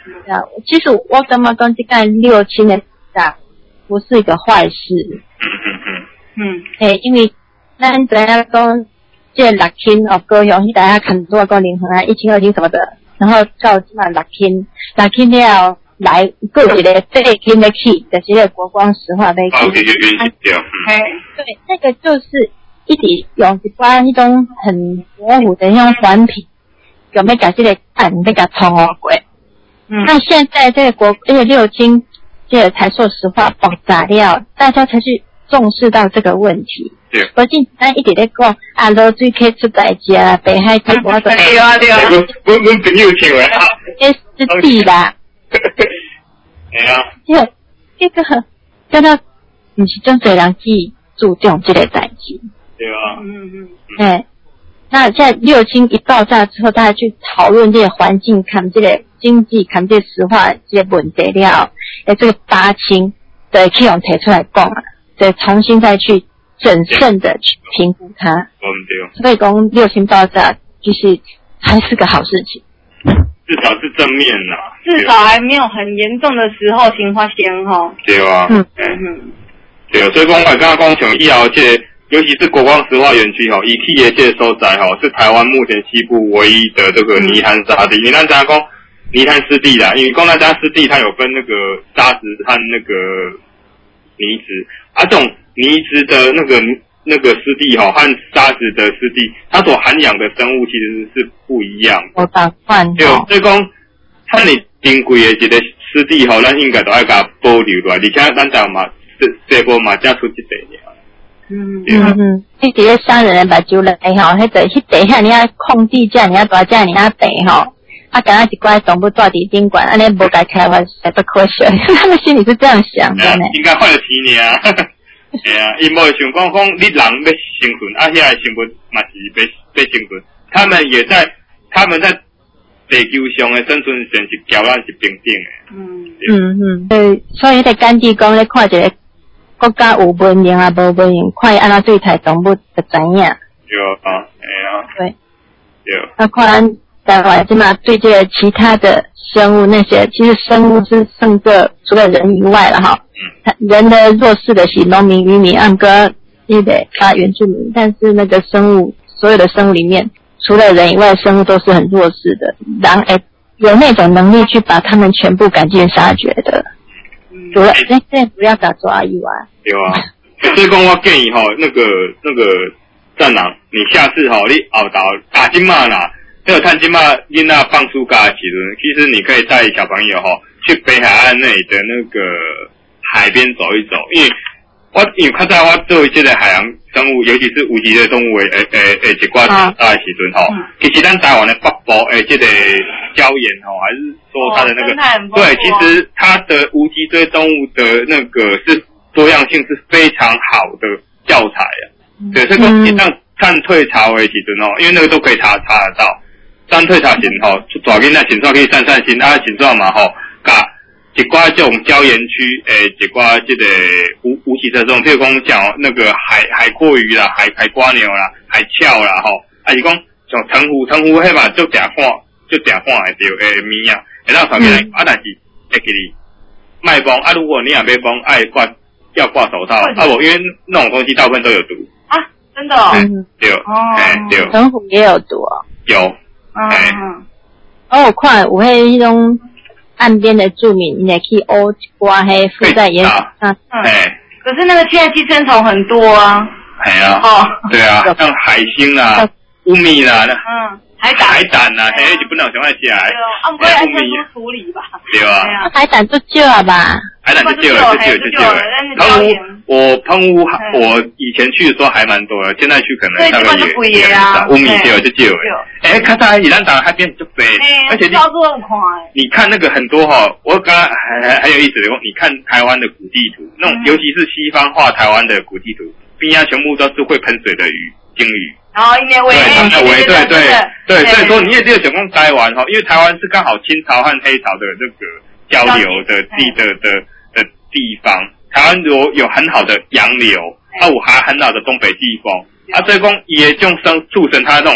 啊，其实我感觉讲这个六亲的啊，不是一个坏事。 嗯嗯嗯。 嗯。诶，因为咱知影讲，这六亲哦，高雄，大家很多讲灵魂啊，一亲二亲什么的，然后到即嘛六亲，六亲了来过一个八亲的去，就是那个国光石化的去。 哦，对对对，对。 嗯。对，那个就是一直用一寡那种很模糊的那种环评，有没有把这个案那个冲过？嗯。那现在这个国，这个六亲，这个才说实话爆炸了，大家才去重视到这个问题。 对。 我今咱一直在讲啊，落水可以出代志啊，北海地我都。 对啊对啊。 我我朋友听话啊。 这是地啦。 哎呀。 这个这个叫做不是真侪人去注重这个代志。 对啊。 嗯嗯。 哎，那现在六亲一爆炸之后，大家去讨论这个环境，看这个经济，看这石化这些问题了，哎，这个八亲的去用提出来讲啊，再重新再去审慎的去评估它。 嗯对。 所以讲六亲爆炸其实还是个好事情。 至少是正面啦。 至少还没有很严重的时候先发现哈。 对啊。 嗯嗯。对啊，所以讲我刚刚讲像以后这。尤其是国光石化园区吼，以企业界所在吼，是台湾目前西部唯一的这个泥滩沙地。泥滩沙讲泥滩湿地啦，因为光那家湿地它有分那个沙质和那个泥质，啊，这种泥质的那个那个湿地吼和沙质的湿地，它所含养的生物其实是不一样的。 我打算对，所以讲，它你珍贵的一个湿地吼，咱应该都要给它保留落来，而且咱台嘛，这波嘛加出一点点。 嗯嗯嗯，迄个商人把酒来吼，迄个迄地遐你啊空地价，你啊大价，你啊地吼，啊，刚刚一块动物抓伫宾馆，安尼无该开发才不科学，他们心里是这样想的呢。 应该换了几年啊，哎呀，伊无想讲讲你人要生存，啊，遐个生活嘛是要要生存，他们也在他们在地球上的生存线是交咱是平等的。 嗯嗯嗯，对，所以迄个干地讲咧看一个。国家有文明啊，无文明，看安怎对待动物就知影。对啊，哎呀。对。对。 那看台湾即嘛对这个其他的生物那些，其实生物是剩个除了人以外了哈。嗯。人的弱势的是农民、渔民、安哥那个啊原住民，但是那个生物，所有的生物里面，除了人以外，生物都是很弱势的。人诶有那种能力去把他们全部赶尽杀绝的。除了那现在不要打抓以外， 对啊，所以讲我建议吼，那个那个战狼，你下次吼，你后头打金马啦，这个看金马囡仔放暑假的时阵，其实你可以带小朋友吼去北海岸那里的那个海边走一走，因为我因为看到我做这个海洋生物，尤其是无脊椎动物的诶诶诶一寡长大的时阵吼，其实咱台湾的北部诶这个礁岩吼，还是说它的那个、哦、对，其实它的无脊椎动物的那个是多样性是非常好的教材啊。嗯、对，所以讲一旦看退潮的时阵吼，因为那个都可以查查得到，咱退潮前吼，大囡仔前早可以散散心，啊前早嘛吼，甲一寡这种礁岩区，诶、欸，一寡这个无无脊椎动物，譬如讲讲那个海海蛞蝓啦、海海瓜牛啦、海鞘啦吼，啊是讲像藤壶藤壶迄嘛，就定看就定看会着诶物啊，会当上面来，啊但是会给你卖帮啊，如果你也要帮，爱挂要挂手套，啊我因为那种东西大部分都有毒啊，真的哦， 嗯、对哦，哎、欸、对， 藤壶也有毒哦， 有， 哎、嗯，哦我看有迄迄种。岸边的住民，你也可以欧刮黑附在岩上。嗯， 哎， 可是那个现在寄生虫很多啊。 哎呀，哦，对啊，像海星啊、乌米啦， 嗯，海胆、 海胆呐，还有一本来想要食。对啊，啊，不过要特殊处理吧。 对啊。 海胆就救了吧？ 海胆就救了，就救了，就救了。澎湖，我澎湖，我以前去的时候还蛮多的，现在去可能大概也也少。乌米救了就救了。哎，看到伊兰岛海边就飞，而且你你看那个很多哈，我刚刚还还还有意思的，你看台湾的古地图，那种尤其是西方画台湾的古地图，边啊全部都是会喷水的鱼，鲸鱼。 然后因为围， 对，围，对对对，所以说你也只有想讲台湾哈，因为台湾是刚好清朝和黑潮的那个交流的地的的的地方，台湾有有很好的洋流，啊，有还很好的东北季风，啊，所以讲也就生促成它那种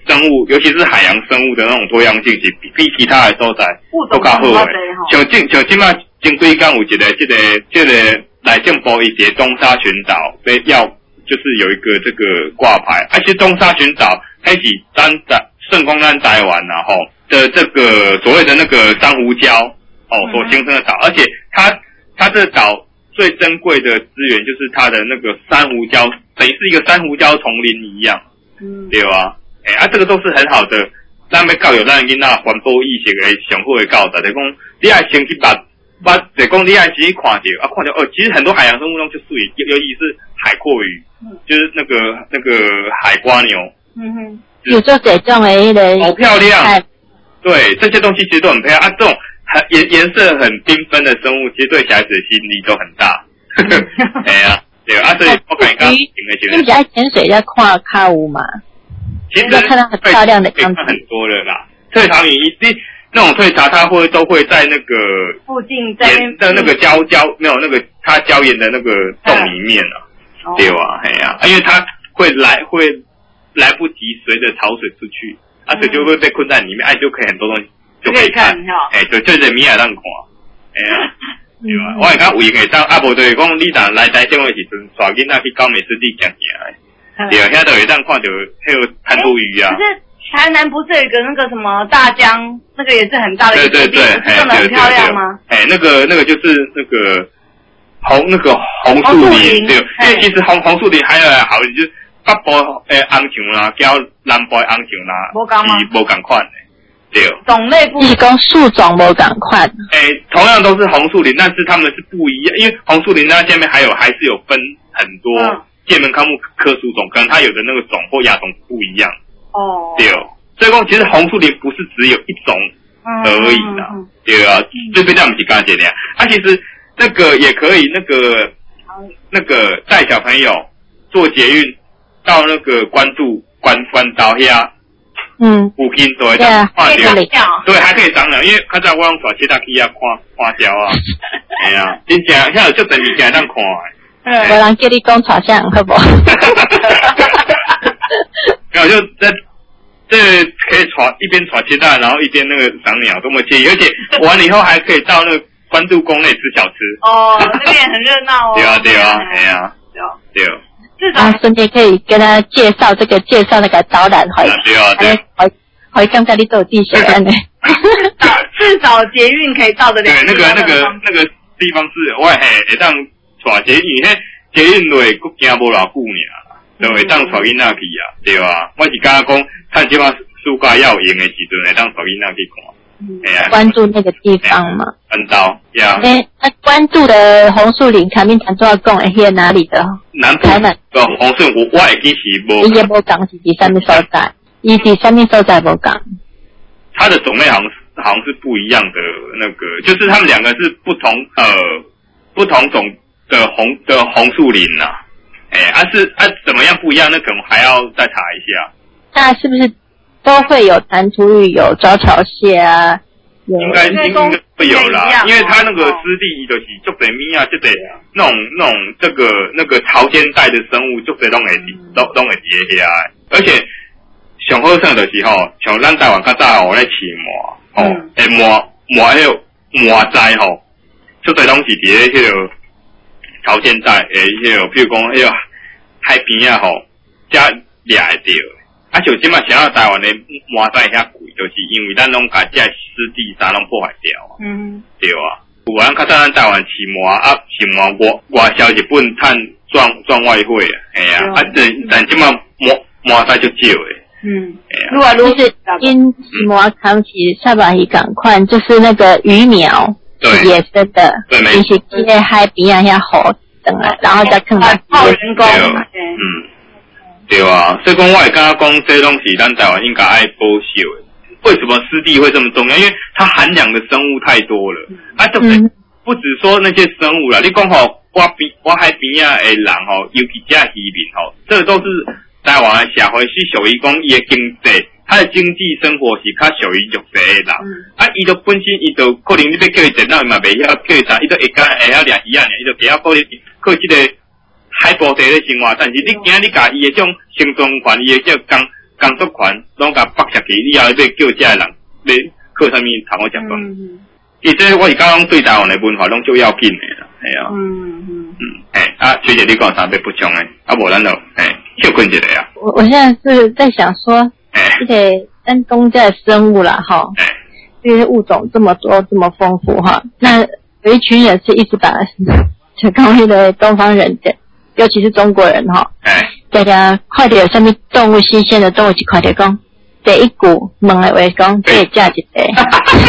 生物，尤其是海洋生物的那种多样性是比比其他的所在都较好诶。像今像今麦前几天有一个这个这个内政部一个东沙群岛要就是有一个这个挂牌，而且东沙群岛开始咱在圣公咱台湾然后的这个所谓的那个珊瑚礁哦所形成的岛，而且它它这个岛最珍贵的资源就是它的那个珊瑚礁，等于是一个珊瑚礁丛林一样，嗯，对吧？哎、欸、啊，这个都是很好的，咱要教育咱囡仔环保意识的上好的教导，就是讲你爱先去把把，就是讲你爱先去看到啊，看到哦，其实很多海洋生物中就属于，尤其是海蛞蝓，嗯，就是那个那个海瓜牛，嗯哼， 有做这种的那个， 好漂亮，对，这些东西其实都很漂亮啊，这种颜颜色很缤纷的生物，其实对小孩子的吸引力都很大，哎呀、啊，对啊，所以我感觉刚整个觉得， 你在潜水在看卡乌嘛？ 其实看到很漂亮的样子， 很多了啦。退潮鱼一定那种退潮，它会都会在那个附近在的那个礁礁没有那个它礁岩的那个洞里面啊，嗯、对吧？哎呀、啊，因为它会来会来不及随着潮水出去，啊，水就会被困在里面，哎、啊，就可以很多东西就可以看，哎、欸，对，对着米海让看，哎呀、啊。对吧？我而家有闲会当，啊无就是讲你若来台中的时阵，带囡仔去高美湿地行行。对，现在都有这样看到，还有弹涂鱼啊。 可是台南不是有一个那个什么大江，那个也是很大的一个土地，不是真的很漂亮吗？ 哎，那个那个就是那个红那个红树林，对，因为其实红红树林还有好，就是北部诶红树啦，叫南部的红树啦， 无共吗？ 是无共款的，对。 种类不， 是讲树种无共款。 诶，同样都是红树林，但是它们是不一样，因为红树林那下面还有还是有分很多。嗯界门纲目科属种，可能它有的那个种或亚种不一样哦。对，所以讲其实红树林不是只有一种而已啦。嗯嗯嗯、对啊，这边这样不是刚才讲，啊，其实那个也可以，那个那个带小朋友坐捷运到那个关渡关关岛遐，嗯，附近都会这样看到，对，还可以商量，因为较早我用带其他去遐看看鸟啊，哎呀、啊，真正遐有足侪物件当看的。 嗯，无人叫你讲吵相，好不好？ 没有，就在这可以传一边传鸡蛋，然后一边那个赏鸟，多么惬意！而且完了以后还可以到那个关渡宫内吃小吃。 哦，那边很热闹哦。 对啊，对啊，哎呀，对啊。 至少顺便可以跟他介绍这个，介绍那个导览会。 对啊，对啊。 可可以刚才你都有地写的呢。 至少捷运可以到得了。 对，那个那个那个地方是我嘿会当。带捷运，迄捷运路佫行无偌久尔，就会当带囡仔去啊，对吧？我是感觉讲，看即马暑假要有闲的时阵，会当带囡仔去看。哎呀， 关注那个地方嘛。 关岛呀。 诶，那关注的红树林，前面谈多少讲，迄哪里的？ 南部的红树林，我我会记是无。 伊也无讲是伫啥物所在，伊伫啥物所在无讲。 它的种类好像是好像是不一样的，那个就是他们两个是不同呃不同种。的红的红树林呐、啊，哎、欸，啊是啊怎么样不一样？那可能还要再查一下。 那是不是都会有弹涂鱼、有招潮蟹啊？ 应该应该会有啦，因为它那个湿地就是足侪米啊，就得那种那种这个那个潮间带的生物，足侪拢会拢拢会伫遐。而且上好耍就是吼，像咱台湾较早吼咧饲麻，吼，诶麻麻迄个麻栽吼，足侪拢是伫咧迄个。潮间带诶，迄个，譬如讲，迄个海边啊吼，遮掠会着。啊，像即马现在台湾诶麻仔遐贵，就是因为咱拢甲遮湿地啥拢破坏掉。嗯，对啊。有人较早咱台湾饲麻啊，饲麻外外销日本赚赚赚外汇啊，哎呀、啊，啊但但即马麻麻仔就少诶。嗯， 如果如是因麻长期下巴鱼赶快，就是那个鱼苗。 对， 野生的， 对，没错，就是在海边啊，遐河等啊，然后再看它泡人工， 嗯，对啊，所以讲我也刚刚讲这些东西，咱台湾应该爱保守的。为什么湿地会这么重要？因为它含量的生物太多了，嗯、啊，就不止说那些生物啦，你讲吼，我边我海边啊的人吼，尤其这渔民吼，这都是台湾的社会是属于讲伊的经济。他的经济生活是较属于弱势的人，嗯、啊，伊都本身伊都可能你要叫伊电脑，伊嘛袂晓叫伊啥，伊都会讲会晓掠鱼啊，伊都袂晓可能靠即个海波地咧生活，但是你今日甲伊的种生存权，伊的叫工工作权拢甲绑下去，以后要叫这人要靠啥物通好食饭？嗯，其实我是讲对台湾的文化拢最要紧的啦，系啊。嗯嗯嗯，哎啊，学姐你讲啥要补充的？啊，无咱就哎休困一下啊。 我我现在是在想说，哎，这个咱公家的生物啦，哈，哎，这些物种这么多，这么丰富哈，那有一群人是一直把就刚那个东方人的，尤其是中国人哈，哎，大家快点有什么动物新鲜的动物就快点讲，第一股问的话讲，这个价一个，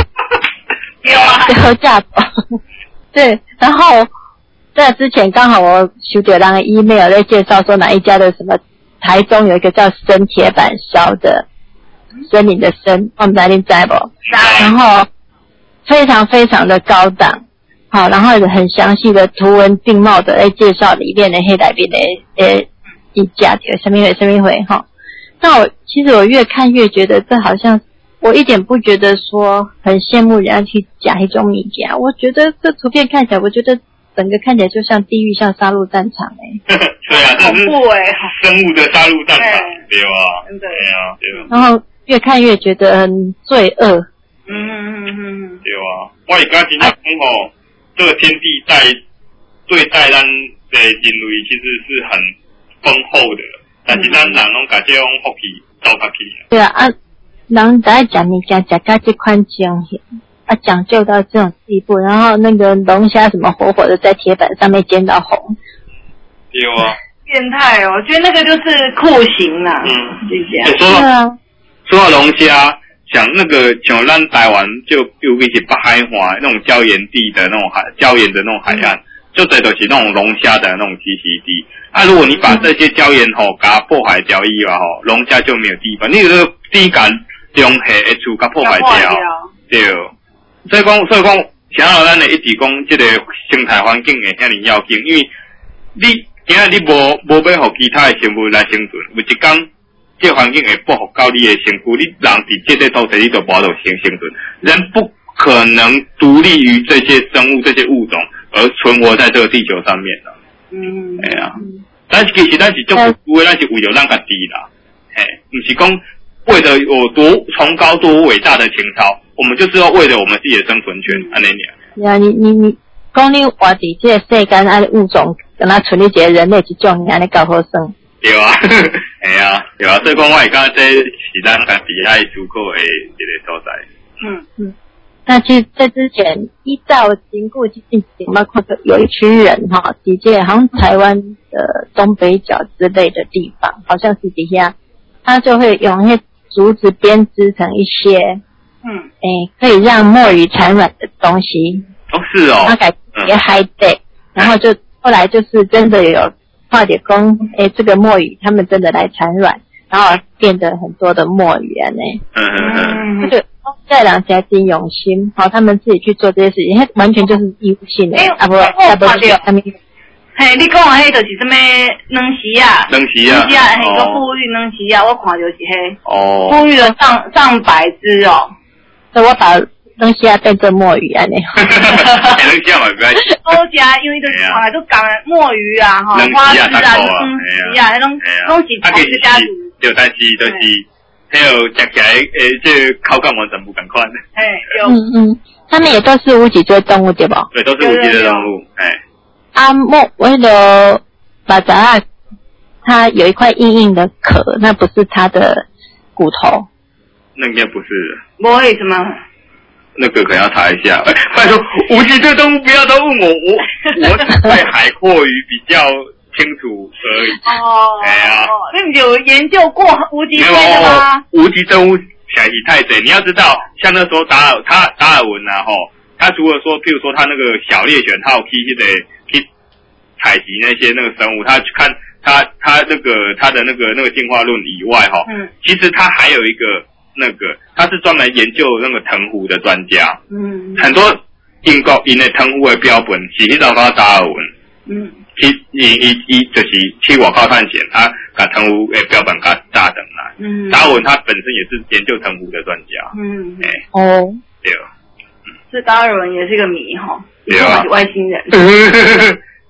好价不？对，然后在之前刚好我收到人的 email 在介绍说哪一家的什么台中有一个叫生铁板烧的，森林的森，我们在那在不？然后非常非常的高档。好，然后很详细的图文并茂的来介绍里面的黑带饼的呃一家的什么回什么回哈。那我其实我越看越觉得这好像我一点不觉得说很羡慕人家去夹一种米家，我觉得这图片看起来，我觉得整个看起来就像地狱，像杀戮战场哎、欸。 对啊，恐怖哎、欸，生物的杀戮战场，对啊，真的，对啊，对啊。 然后越看越觉得很罪恶。 嗯嗯嗯嗯，对啊，我而家真正讲吼。这个天地在对待咱的人类其实是很丰厚的，但是咱人拢把这种福气糟蹋去。 对啊，啊，人在讲物件食到这款情形，啊，讲究到这种地步，然后那个龙虾什么活活的在铁板上面煎到红。 对啊， 变态哦！我觉得那个就是酷刑啦。嗯，就这样。 说到说到龙虾。像那个像咱台湾就尤其是北海岸那种礁岩地的那种海礁岩的那种海岸，就这都是那种龙虾的那种栖息地。啊，如果你把这些礁岩吼给它破坏掉以后吼，龙虾就没有地方。你这个地感中下一处给破坏掉，对。所以讲，所以讲，想要咱的一直讲这个生态环境会遐尼要紧，因为你今仔你无无要互其他的生物来生存，有一天。这个环境会不好到你的身躯，你人伫这个土地你都无法度生生存。人不可能独立于这些生物、这些物种而存活在这个地球上面的。嗯，哎呀、啊，但是其实咱是做有的，咱是为了咱家己啦，嘿，不是讲为了有多崇高、多伟大的情操，我们就是要为了我们自己的生存权，安尼尔。 呀，你你你，讲你活伫这个世间，啊物种，跟他存一个人类一种，安尼搞好生。 对啊，哎呀、啊，对啊，所以讲我而家这是咱家己爱思考的一个所在。 嗯嗯，那其实在之前依照经过进行，包括有一群人哈，直接好像台湾的东北角之类的地方，好像是底下，他就会用那些竹子编织成一些，嗯，诶、欸，可以让墨鱼产卵的东西。 哦，是哦。 他改也海带，然后就后来就是真的有。化解工，诶，这个墨鱼，他们真的来产卵，然后变得很多的墨鱼啊，呢。嗯嗯嗯。这个在两家真用心，好，他们自己去做这些事情，完全就是义务性的。哎、欸，啊不，啊不是他们。 嘿，你讲的迄就是什么卵丝啊？ 卵丝啊， 卵丝啊，迄个富裕卵丝啊，我看就是迄。 哦。 富裕了上上百只哦， 所以我把。东西啊，变成墨鱼啊，你。 哈哈哈哈哈！能这样嘛？不要。 我家因为都是啊，都讲墨鱼啊，哈，花枝啊，嗯，是啊，那种拢是同一家族。 对，但是就是，还有吃起来诶，这口感完全不同款。 哎， 嗯嗯，他们也都是无脊椎动物对吧？ 对，都是无脊椎动物。哎。 啊，墨为了把杂它有一块硬硬的壳，那不是它的骨头。 那应该不是。 为什么？ 那个可能要查一下，哎，拜托，无脊椎动物不要都问我，我我只对海蛞蝓比较清楚而已。哦，哎呀， 那你有研究过无脊椎的吗？ 无脊动物想起太贼，你要知道，像那时候达尔他达尔文啊，吼，他除了说，譬如说他那个小猎犬，他有去那个去采集那些那个生物，他去看他他那个他的那个那个进化论以外，哈，嗯，其实他还有一个。那个他是专门研究那个藤壶的专家，嗯，很多英国因的藤壶的标本是迄种叫达尔文，嗯，去伊伊伊就是去外口探险，他把藤壶的标本给他炸等来，嗯，达尔文他本身也是研究藤壶的专家，嗯，哎、欸， 哦， 对， 这达尔文也是个谜哈， 对啊， 外星人，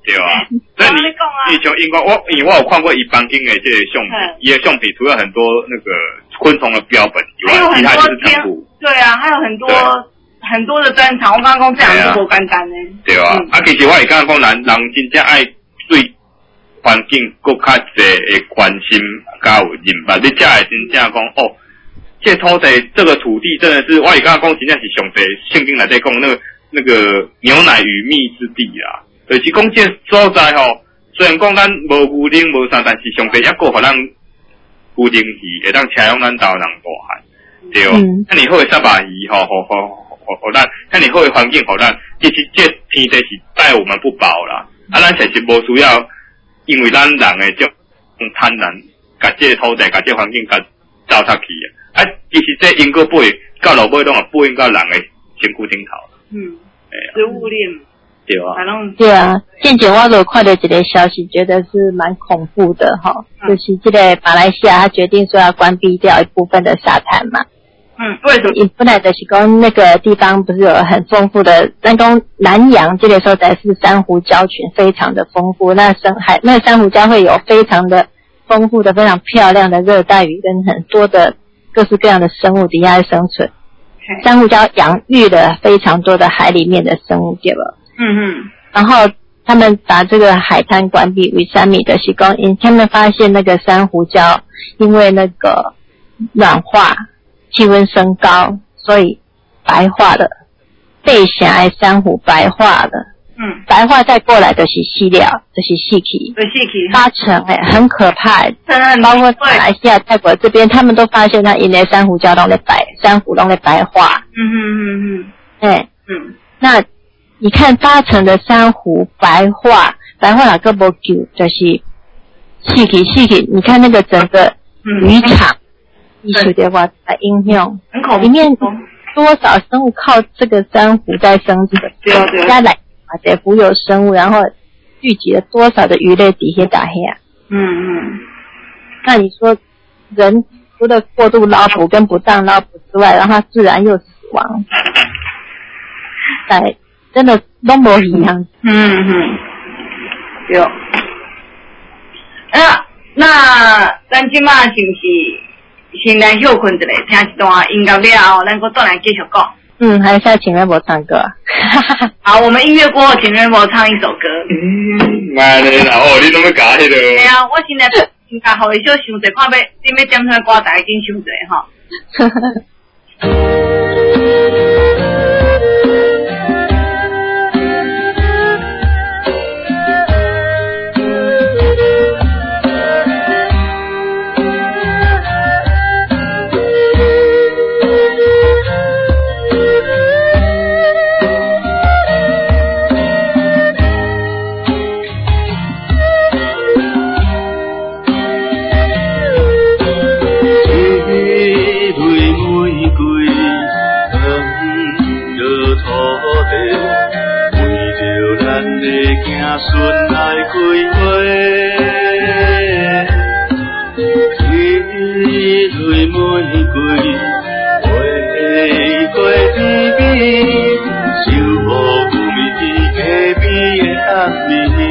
对啊，所以你你像英国，我因为我有看过伊帮英的这个橡皮，伊的橡皮除了很多那个昆虫的标本以外，其他就是藤壶。 对啊，还有很多很多的专长，我刚刚讲这样子不简单呢。 对啊，啊，其实我也刚刚讲，人人真正爱对环境更较侪的关心，加有认识，你才会真正讲哦，这土地这个土地真的是，我也刚刚讲真正是上帝圣经内底讲那个那个牛奶与蜜之地啦。就是讲这所在吼，虽然讲咱无牛奶无啥，但是上帝抑个互咱有灵气，会当车用咱岛人大汉，对哦。嗯。那你好的沙巴鱼吼，互互互互咱，那你好的环境互咱，其实这天地是待我们不薄啦。啊，咱其实无需要，因为咱人的这种贪婪，甲这土地、甲这环境甲糟蹋去啊。啊，其实这因果背到落尾拢啊背到人的身躯顶头。嗯。哎呀。食物链。对啊， 对啊，健检我有看到这个消息，觉得是蛮恐怖的哈、嗯。就是这个马来西亚，他决定说要关闭掉一部分的沙滩嘛。 嗯，为什么？ 因本来就是讲那个地方不是有很丰富的，咱讲南洋这个时候才是珊瑚礁群非常的丰富，那深海那珊瑚礁会有非常的丰富的、非常漂亮的热带鱼跟很多的各式各样的生物底下生存。珊瑚礁养育了非常多的海里面的生物，对吧？ 嗯嗯， 然后他们把这个海滩关闭为三米的西公因，他们发现那个珊瑚礁因为那个暖化，气温升高，所以白化了，背峡的珊瑚白化了。嗯，白化再过来的是细料，就是细体， 对细体， 八成哎、欸，很可怕。包括马来西亚、泰国这边，他们都发现它因为珊瑚礁都在白，珊瑚都在白化。 嗯嗯嗯嗯， 哎、欸，嗯，那。你看八成的珊瑚白化，白化哪个不久就是细体细体。你看那个整个渔场，艺术的话在影响，里面多少生物靠这个珊瑚在生存， 对啊对啊， 再来啊这浮游生物，然后聚集了多少的鱼类底下打黑啊？ 嗯嗯， 那你说人除了过度捞捕跟不当捞捕之外，然后它自然又死亡，在。真的都无一样。 嗯嗯，对。啊，那咱即马是不是先来休困一下，听一段音乐了后，咱搁转来继续讲。 嗯，还是要请Rainbow唱歌。 好，我们音乐过后，请Rainbow唱一首歌。 嗯，妈的，然后你怎么搞迄个？ 对啊，我现在应该好一首伤济，看要你要点什么歌，大家已经伤济哈。 顺来开花，一蕊玫瑰，花花甜美，守护有味隔壁的暗暝。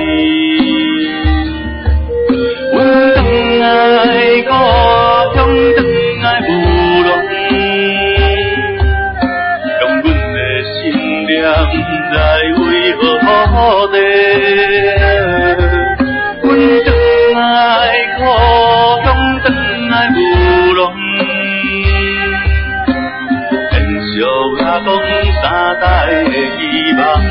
阮当爱故乡，当爱舞龙，用阮的心念来维护土地。讲三代的希望，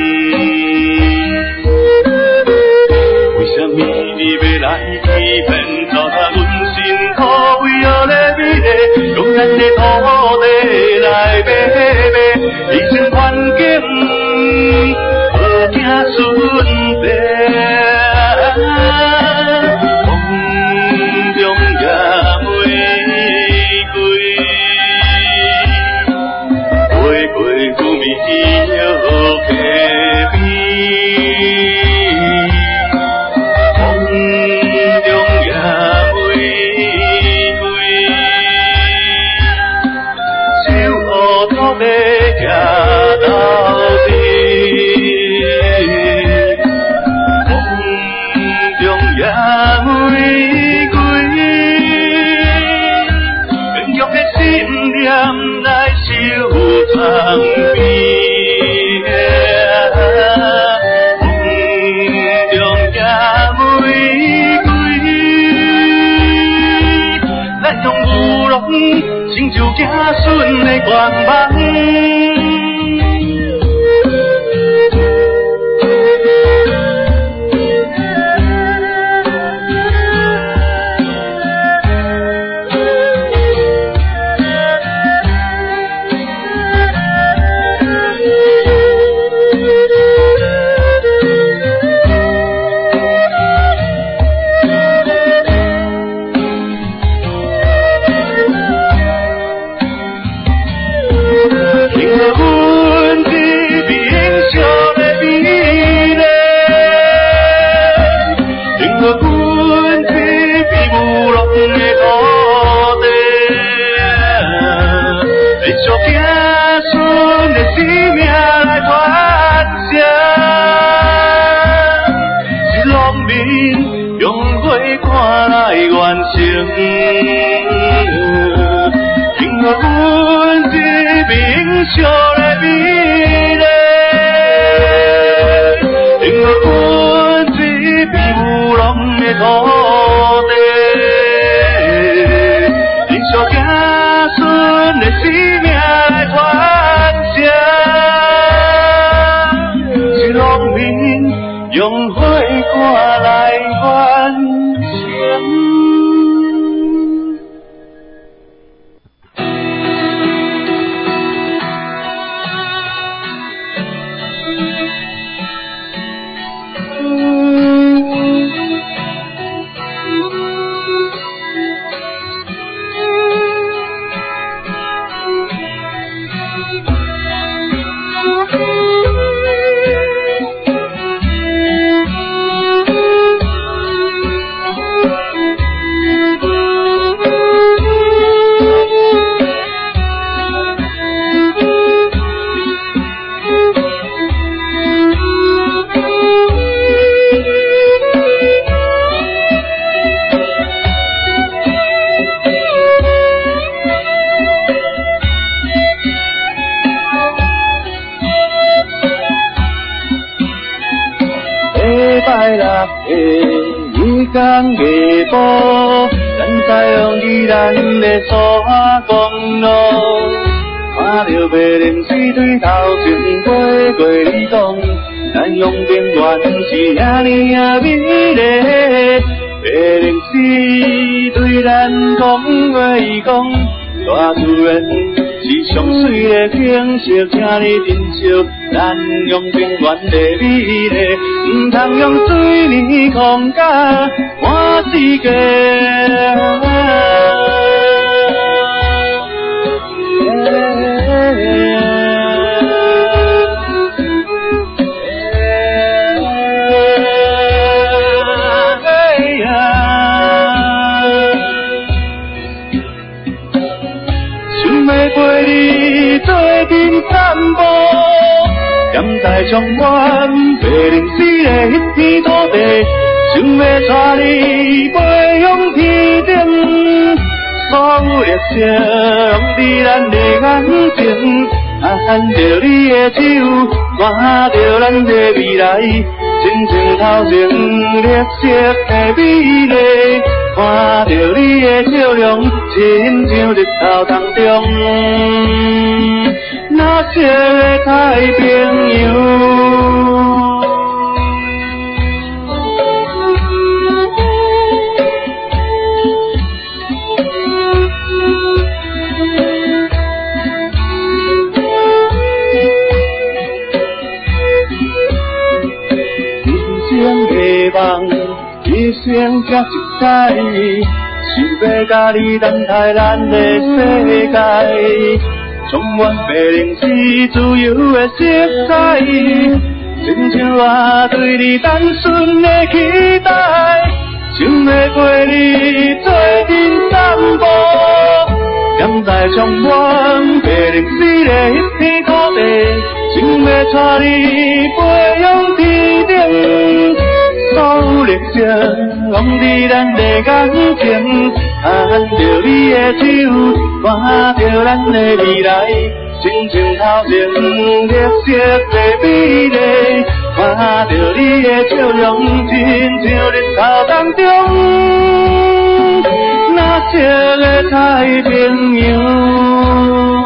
为什么你要来欺骗糟蹋阮心土？为何咧美丽用咱的土地来买卖？人生环境好命顺利。 顺的光芒。 充满白灵丝的迄片土地，想要带你飞向天顶，所有热情拢伫咱的眼前，牵着你的手，看着咱的未来，亲像头前绿色的美丽，看着你的笑容，亲像日头当中。那些个太平洋。一生才一载，想要甲你等待咱的世界，充满白灵丝自由的色彩，亲像我对你单纯的期待，想要陪你做阵散步，站在充满白灵丝的迄片土地，想要带你飞向天顶。所有热情拢伫咱的眼前，牵着你的手，看着咱的未来，亲像头前绿色的美丽，看着你的笑容，亲像日头当中。那色的太平洋。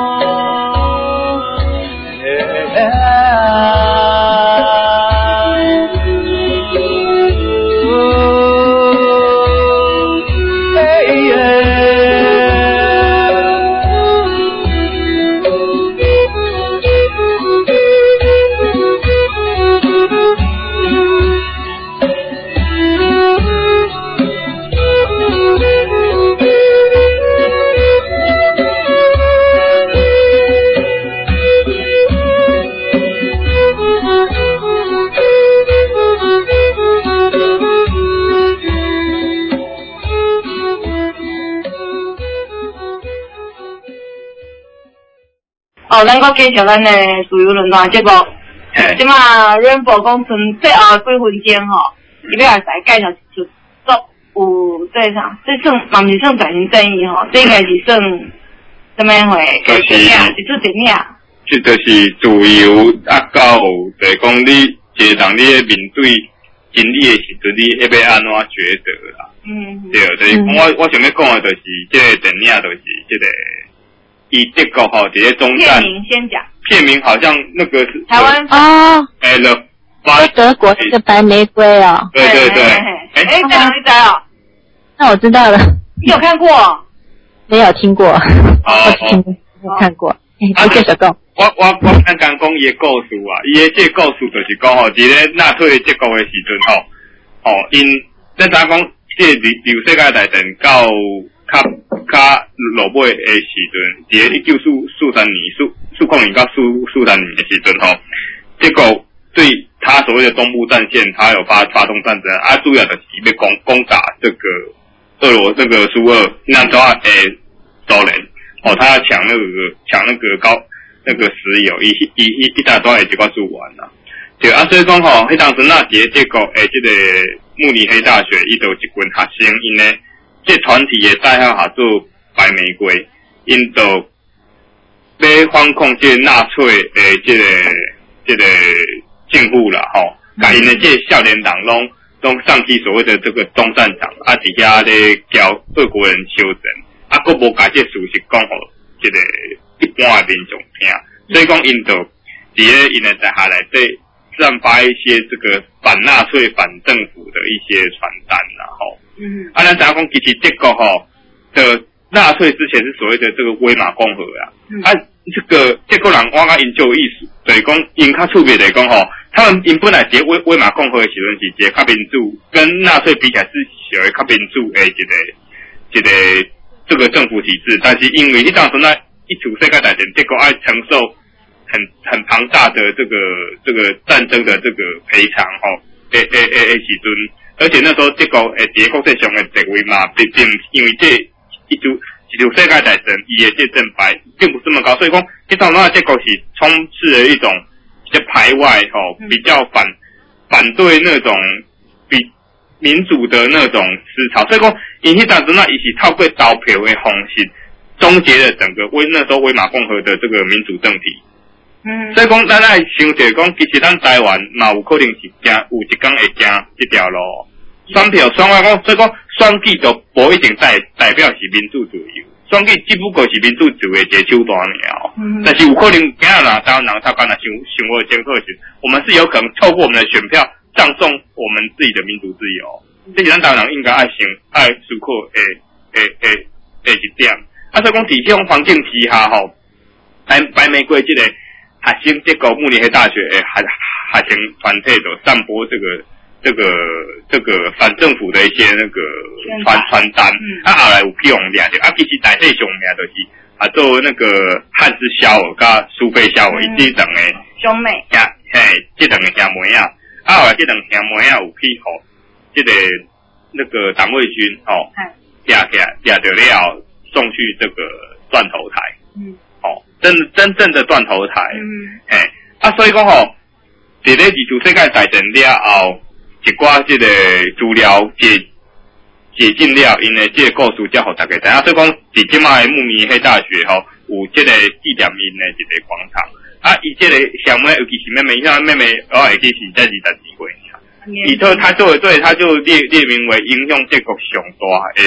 哦，咱搁继续咱的自由论坛节目。即马 Rainbow 讲剩最后几分钟吼，伊要来介绍一出作有这啥？这算嘛毋是算转型正义吼，这应该是算什么会？ 就是一出电影。 这就是自由啊，到就是讲你接当你的面对真理的时阵，你要要安怎抉择啦？嗯，对，就是讲我我想要讲的，就是这个电影，就是这个。以德国吼，这些中战。 片名先讲。 片名好像那个是台湾哦。 哎了， 在德国那个白玫瑰哦。 对对对。 哎，这样你知哦？ 那我知道了。 你有看过？ 没有听过。 哦哦。没有看过。哎，你继续讲。 我我我刚刚讲伊的故事啊，伊的这个故事就是讲吼，伫咧纳粹德国的时阵吼，哦，因咱知讲这流流世界大战到。较较落尾的时阵，伫咧一九四四三年、四四零年到四四三年的时阵吼，结果对他所谓的东部战线，他有发发动战争，啊，主要的是要攻攻打这个俄罗那个苏俄那时候诶苏联，哦，他要抢那个抢那个高那个石油，一一一一大段也就告诉完了。对啊，所以讲吼，迄当时那节结果诶，这个慕尼黑大学伊就有一群学生因呢。这团体的代号叫做白玫瑰，因就要反抗这纳粹的这个这个政府啦，吼，甲因的这少年党拢拢上去所谓的这个中战场，啊，底下咧教俄国人修正，啊，佫无甲这事实讲互这个一般的民众听，所以讲因就伫咧因的在下来对散发一些这个反纳粹、反政府的一些传单啦，吼。嗯，啊，咱知影讲，其实德国吼的纳粹之前是所谓的这个威玛共和啊，嗯、啊，这个德国人我甲因就有意思，就是讲因较特别来讲吼，他们因本来是威威玛共和的时阵是一个较民主，跟纳粹比起来是属于较民主的一个一个这个政府体制，但是因为迄当时那一出世界大战，德国爱承受很很庞大的这个这个战争的这个赔偿吼，诶诶诶诶时阵。而且那时候这个诶，伫国际上的地位嘛，并并因为这一组一组世界大战，伊的这正牌并不是这么高，所以讲，这种那结果是充斥了一种比较排外吼，比较反反对那种比民主的那种思潮，所以讲，因迄当时那伊是透过投票的方式，终结了整个威那时候威玛共和的这个民主政体。嗯，所以讲，咱爱想着讲，其实咱台湾嘛有可能是行有一天会行这条路。选票选我讲，所以讲选举就无一定代代表是民主自由，选举只不过是民主自由的一个手段尔。嗯，但是有可能今日人当人他刚才想想我的监测时，我们是有可能透过我们的选票葬送我们自己的民主自由。这是咱当然应该爱想爱思考诶诶诶诶一点。啊，所以讲伫这种环境之下吼，白白玫瑰这个学生这个慕尼黑大学诶学学生团体就散播这个。这个这个反政府的一些那个传传单，嗯、啊后来有去用掠着，啊其实内底上名就是啊做那个汉斯肖尔甲苏菲肖尔，伊这两个兄妹， 呀嘿，这两个兄妹啊，啊后来这两个兄妹啊有去吼，这个那个党卫军吼，掠起来掠着了送去这个断头台，嗯，哦，真真正的断头台，嗯，嘿，啊所以讲吼，伫咧二次世界大战了后。一寡这个资料解解禁了，因为这个故事才互大家知影。所以讲，伫即卖慕尼黑大学吼，有这个纪念因的一个广场。啊，伊这个小妹，尤其是妹妹，像妹妹，偶尔其实才二十几岁。伊说他就对，他就列列名为影响德国上大的人，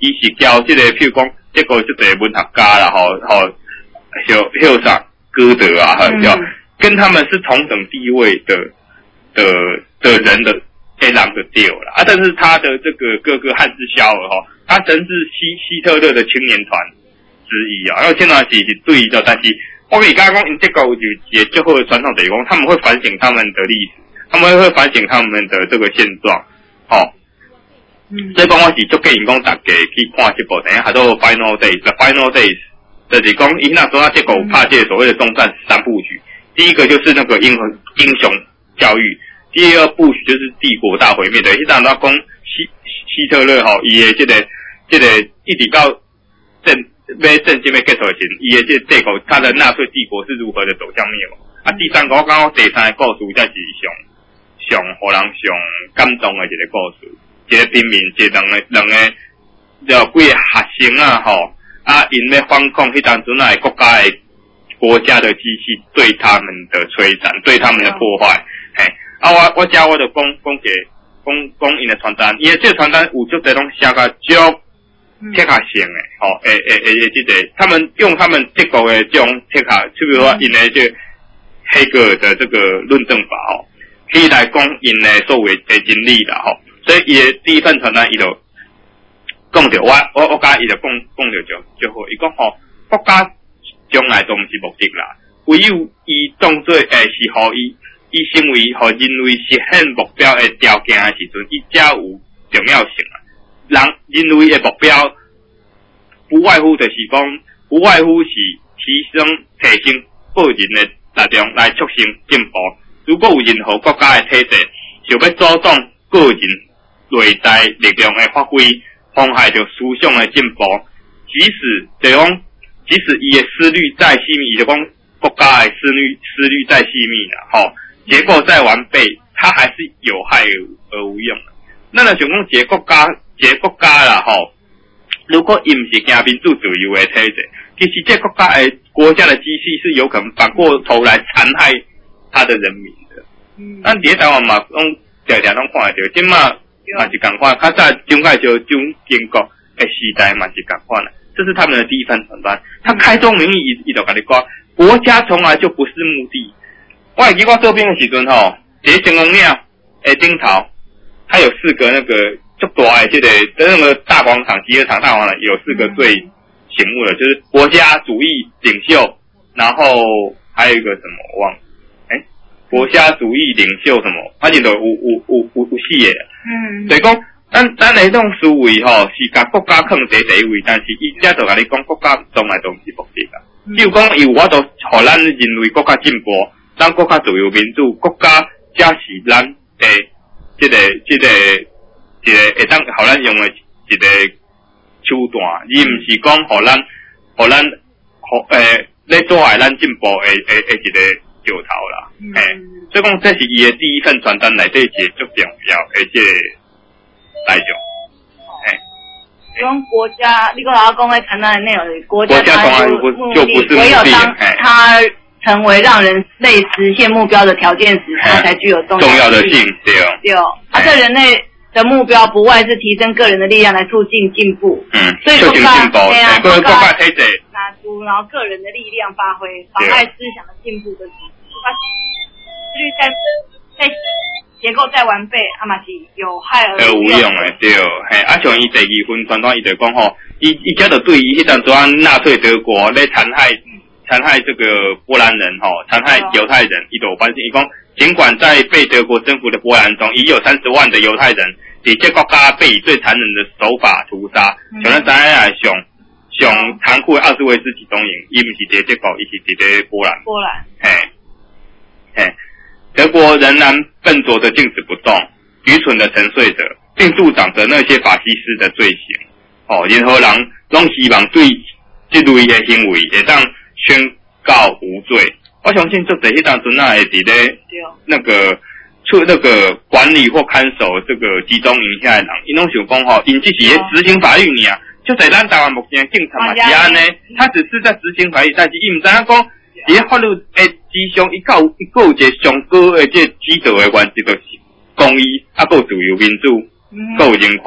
伊是交这个，譬如讲，这个这个文学家啦，吼吼，叫叫啥歌德啊，哈，叫、嗯、跟他们是同等地位的的的人的黑狼的 deal 啦啊，但是他的这个哥哥汉斯肖尔哈，他曾是希希特勒的青年团之一啊，然后青年团是是对的，但是我跟你刚刚讲，这个就也最后的传统等于讲，他们会反省他们的历史，他们会反省他们的这个现状，哦。嗯、所以讲我是足建议讲大家去看这部，等下还都 Final Days，Final Days 就是讲伊那时候他这个有拍这所谓的中战三部曲，第一个就是那个英英雄教育，第二部曲就是帝国大毁灭的，迄阵他讲希希特勒吼，伊的这个这个一直到战要战争要结束的时，伊的这个帝国，他的纳粹帝国是如何的走向灭亡。啊，第三个我刚刚第三个故事才是上上互人上感动的一个故事。一个平民，一两个两个，了几个学生啊，吼啊，因咧反抗迄当阵啊，国家的国家的机器对他们的摧残，对他们的破坏，嘿，啊，我我家我就讲讲给讲讲因的传单，因为这个传单有足侪拢写甲足贴卡型的，吼，诶诶诶诶，这个他们用他们德国的这种贴卡，就比如说因的这黑格尔的这个论证法，吼，可以来讲因的所谓的真理啦，吼。所以伊的第一份传单，伊就讲着我我我甲伊就讲讲着就就好。伊讲吼，国家将来都毋是目的啦，唯有伊当做诶是互伊，伊成为互人类实现目标诶条件诶时阵，伊才有重要性啊。人人类诶目标不外乎就是讲，不外乎是提升提升个人诶力量来促成进步。如果有任何国家诶体制想要阻挡个人内在力量的发挥，妨害着思想的进步。即使就讲，即使伊的思虑再细密，就讲国家的思虑思虑再细密啦，吼，结构再完备，它还是有害而无用。咱若想讲一个国家，一个国家啦，吼，如果伊毋是行民主自由的体制，其实这国家的国家的机器是有可能反过头来残害他的人民的。嗯，咱伫台湾嘛，拢常常拢看得到，即嘛。嘛是共款，较早蒋介石蒋经国的时代嘛是共款啦。这是他们的第一份传单，他开宗明义，伊伊就跟你讲，国家从来就不是目的。我还记我做兵的时阵吼，在成功庙诶顶头，它有四个那个足大的这个那个大广场、集合场、大广场有四个最醒目的，就是国家主义领袖，然后还有一个什么我忘了。国家主义领袖什么，反正就有有有有有四个。嗯，所以讲，咱咱的这种思维吼，是甲国家放在第一位，但是伊只就甲你讲，国家从来都毋是目的啦。比如讲，伊有法度互咱人类国家进步，咱国家自由民主，国家才是咱诶，这个这个一个会当互咱用的一个手段，伊毋是讲互咱互咱互诶咧阻碍咱进步诶诶诶一个石头啦。嘿、嗯，所以讲这是伊的第一份传单内底一个最重要的这个内容。嘿， 用国家，你跟老公在传单的内容，国家从来就就不是目的， 唯有当它成为让人类实现目标的条件时，它才具有重重要的性。对哦， 对哦，啊，这人类的目标不外是提升个人的力量来促进进步。 嗯， 所以国家对啊，国家体制拿出，然后个人的力量发挥，妨碍思想的进步的时候。思虑再再结构再完备，啊嘛是有害而无用的，对，嘿，啊像伊第二份传单，伊就讲吼，伊伊家就对于迄阵阵纳粹德国咧残害残害这个波兰人吼，残害犹太人，伊就反省，伊讲尽管在被德国征服的波兰中，已有三十万的犹太人，伫这国家被以最残忍的手法屠杀，像咱知影来上上残酷的奥斯维辛集中营，伊毋是伫这国，伊是伫咧波兰。 波兰， 嘿。嘿，德国仍然笨拙的静止不动，愚蠢的沉睡着，并助长着那些法西斯的罪行。哦，任何人拢希望对这类的行为会当宣告无罪。我相信就这一当中那会伫咧那个出那个管理或看守这个集中营下的人，因拢想讲吼，因只是咧执行法律尔，就在咱台湾目前警察嘛是安尼，他只是在执行法律，但是伊毋知影讲。伊法律诶之上，伊个有伊个有一个上高诶，即指导诶原则就是公义，啊，个有自由民主，个有人权。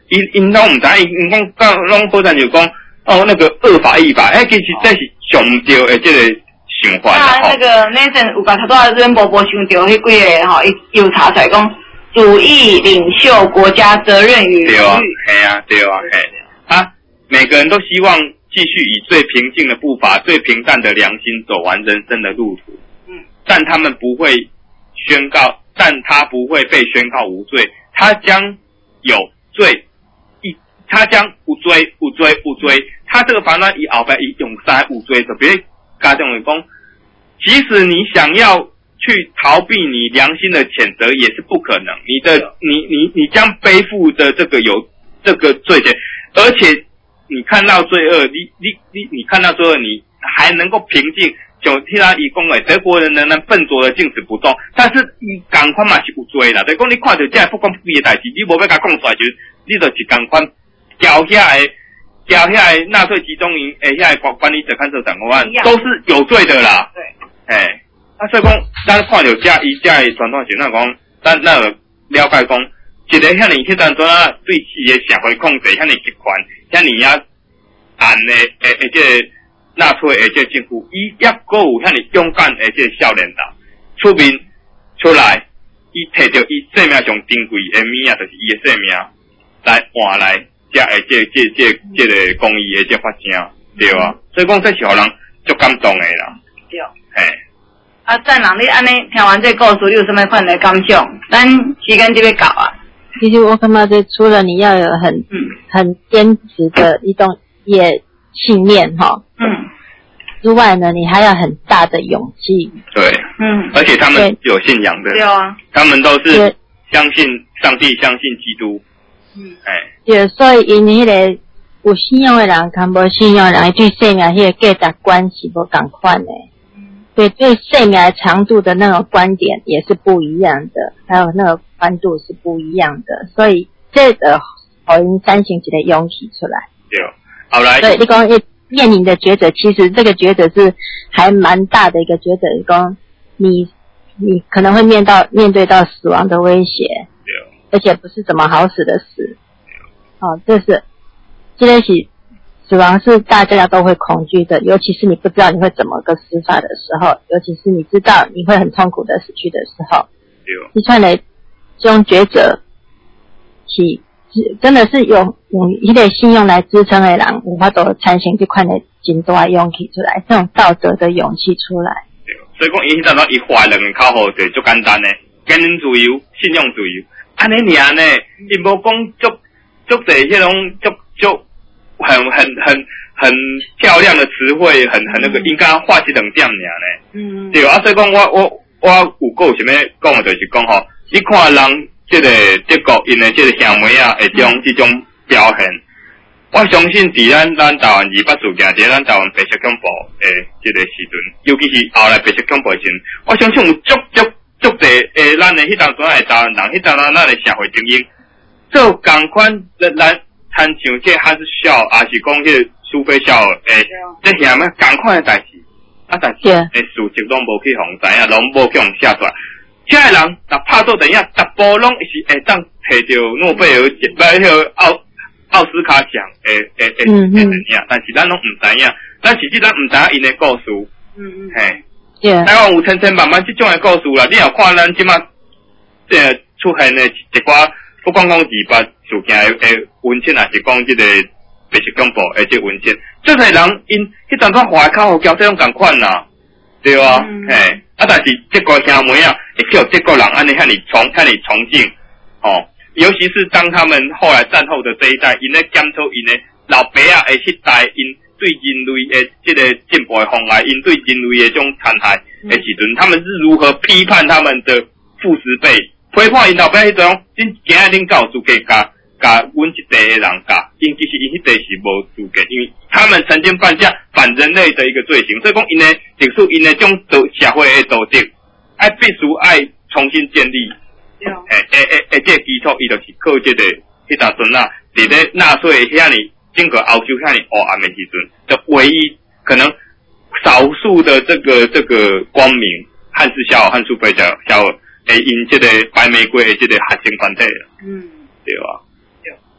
因因拢唔知，因讲讲拢好像就讲哦那个恶法一法，哎，其实这是上唔对的这个想法啦。 那那个那阵有甲头多任伯伯想到迄几个吼，伊有查出来讲主义领袖国家责任与对啊，嘿啊，对啊，嘿啊，每个人都希望继续以最平静的步伐、最平淡的良心走完人生的路途。嗯，但他们不会宣告，但他不会被宣告无罪，他将有罪。他将有罪有罪有罪，他这个法案以后边以永山有罪，特别家长会讲，即使你想要去逃避你良心的谴责，也是不可能。你的你你你将背负着这个有这个罪责，而且你看到罪恶，你你你你看到罪恶，你还能够平静。就听他伊讲诶，德国人仍然笨拙的静止不动，但是伊同款嘛是有罪啦。就是讲你看到这不公不义的代志，你无要甲讲出来，就是你就是同款。交下来，交下来纳粹集中营，诶，下来管管理者看守长官都是有罪的啦。对，诶，啊，所以讲，咱看到这伊这的传统是那讲，咱那个了解讲，一个遐尼迄阵阵啊，对市的社会控制遐尼集权，遐尼啊暗的诶诶，这个纳粹诶这个政府，伊也阁有遐尼勇敢诶这个少年人出面出来，伊摕着伊生命上珍贵诶物啊，就是伊的生命来换来。这诶，这这这这个公益诶，这发声对啊，所以讲这是互人足感动诶啦。 对， 嘿。 啊，赞人，你安尼听完这故事，你有什么款的感想？咱时间就要到啊。 其实我感觉这除了你要有很嗯很坚持的一种也信念哈，嗯，之外呢，你还要很大的勇气。 对，嗯，而且他们有信仰的， 对啊， 他们都是相信上帝，相信基督。嗯，哎， 对，所以因迄个有信仰的人，跟无信仰的人，对生命迄个价值观是无同款的。嗯，对，对生命的长度的那种观点也是不一样的，还有那个宽度是不一样的，所以这个互因产生一个勇气出来。 对，好来。 对，你讲面临的抉择，其实这个抉择是还蛮大的一个抉择，你讲你你可能会面到面对到死亡的威胁。而且不是怎么好死的死，哦，这是，这个是死亡是大家都会恐惧的，尤其是你不知道你会怎么个死法的时候，尤其是你知道你会很痛苦的死去的时候，你看来这种抉择是真的是用用一个信用来支撑的人，无法度产生这款的真大的勇气出来，这种道德的勇气出来。 所以讲，伊迄阵讲伊画两个口号就足简单的，言论自由、信用自由。安尼尔呢，伊无讲足足侪迄种足足很很很很漂亮的词汇，很很那个，应该画一两点尔呢。嗯，对啊，所以讲我我我有个有啥物讲的，就是讲吼，你看人这个德国因的这个兄妹啊，会种这种表现，我相信伫咱咱台湾二八事件，伫咱台湾白色恐怖诶这个时阵，尤其是后来白色恐怖时阵，我相信有足足。足侪诶，咱诶迄当阵诶台湾人，迄当阵咱诶社会精英，做共款咱参像这还是小，也是讲迄个苏菲小诶，这下面共款诶代志，啊，但是诶事实拢无去互知影，拢无去互写出来。这个人若拍做等下，逐部拢是会当摕着诺贝尔奖，不迄个奥奥斯卡奖诶诶诶诶怎样？但是咱拢毋知影，咱实际咱毋知影因诶故事，嗯嗯，嘿。 Yeah. 台湾有千千万万这种的故事啦，你若看咱即马这出现的一寡不光讲二八事件的的文献，也是讲这个白色恐怖的这文献，这些人因迄阵仔话口交这种共款啦，对啊，嘿、嗯，啊，但是这个兄妹啊，会叫这个人安尼遐尼崇遐尼崇敬，哦，尤其是当他们后来战后的这一代，因咧检讨因的老爸啊的迄代因。对人类的这个进步的妨碍，因对人类的这种残害的时阵，他们是如何批判他们的父十辈，批判因老爸迄种，恁今仔恁才有资格甲甲阮一代的人甲，因其实因迄代是无资格，因为他们曾经犯下反人类的一个罪行，所以讲因的历史因的这种社会的道德，爱必须爱重新建立，诶诶诶诶，这个基础伊就是靠这个迄搭阵啊，伫咧纳粹遐尼。整个欧洲遐尼黑暗的时阵，的唯一可能少数的这个这个光明，汉斯肖尔、汉苏菲肖肖尔，诶，因这个白玫瑰的这个核心团体，嗯，对吧？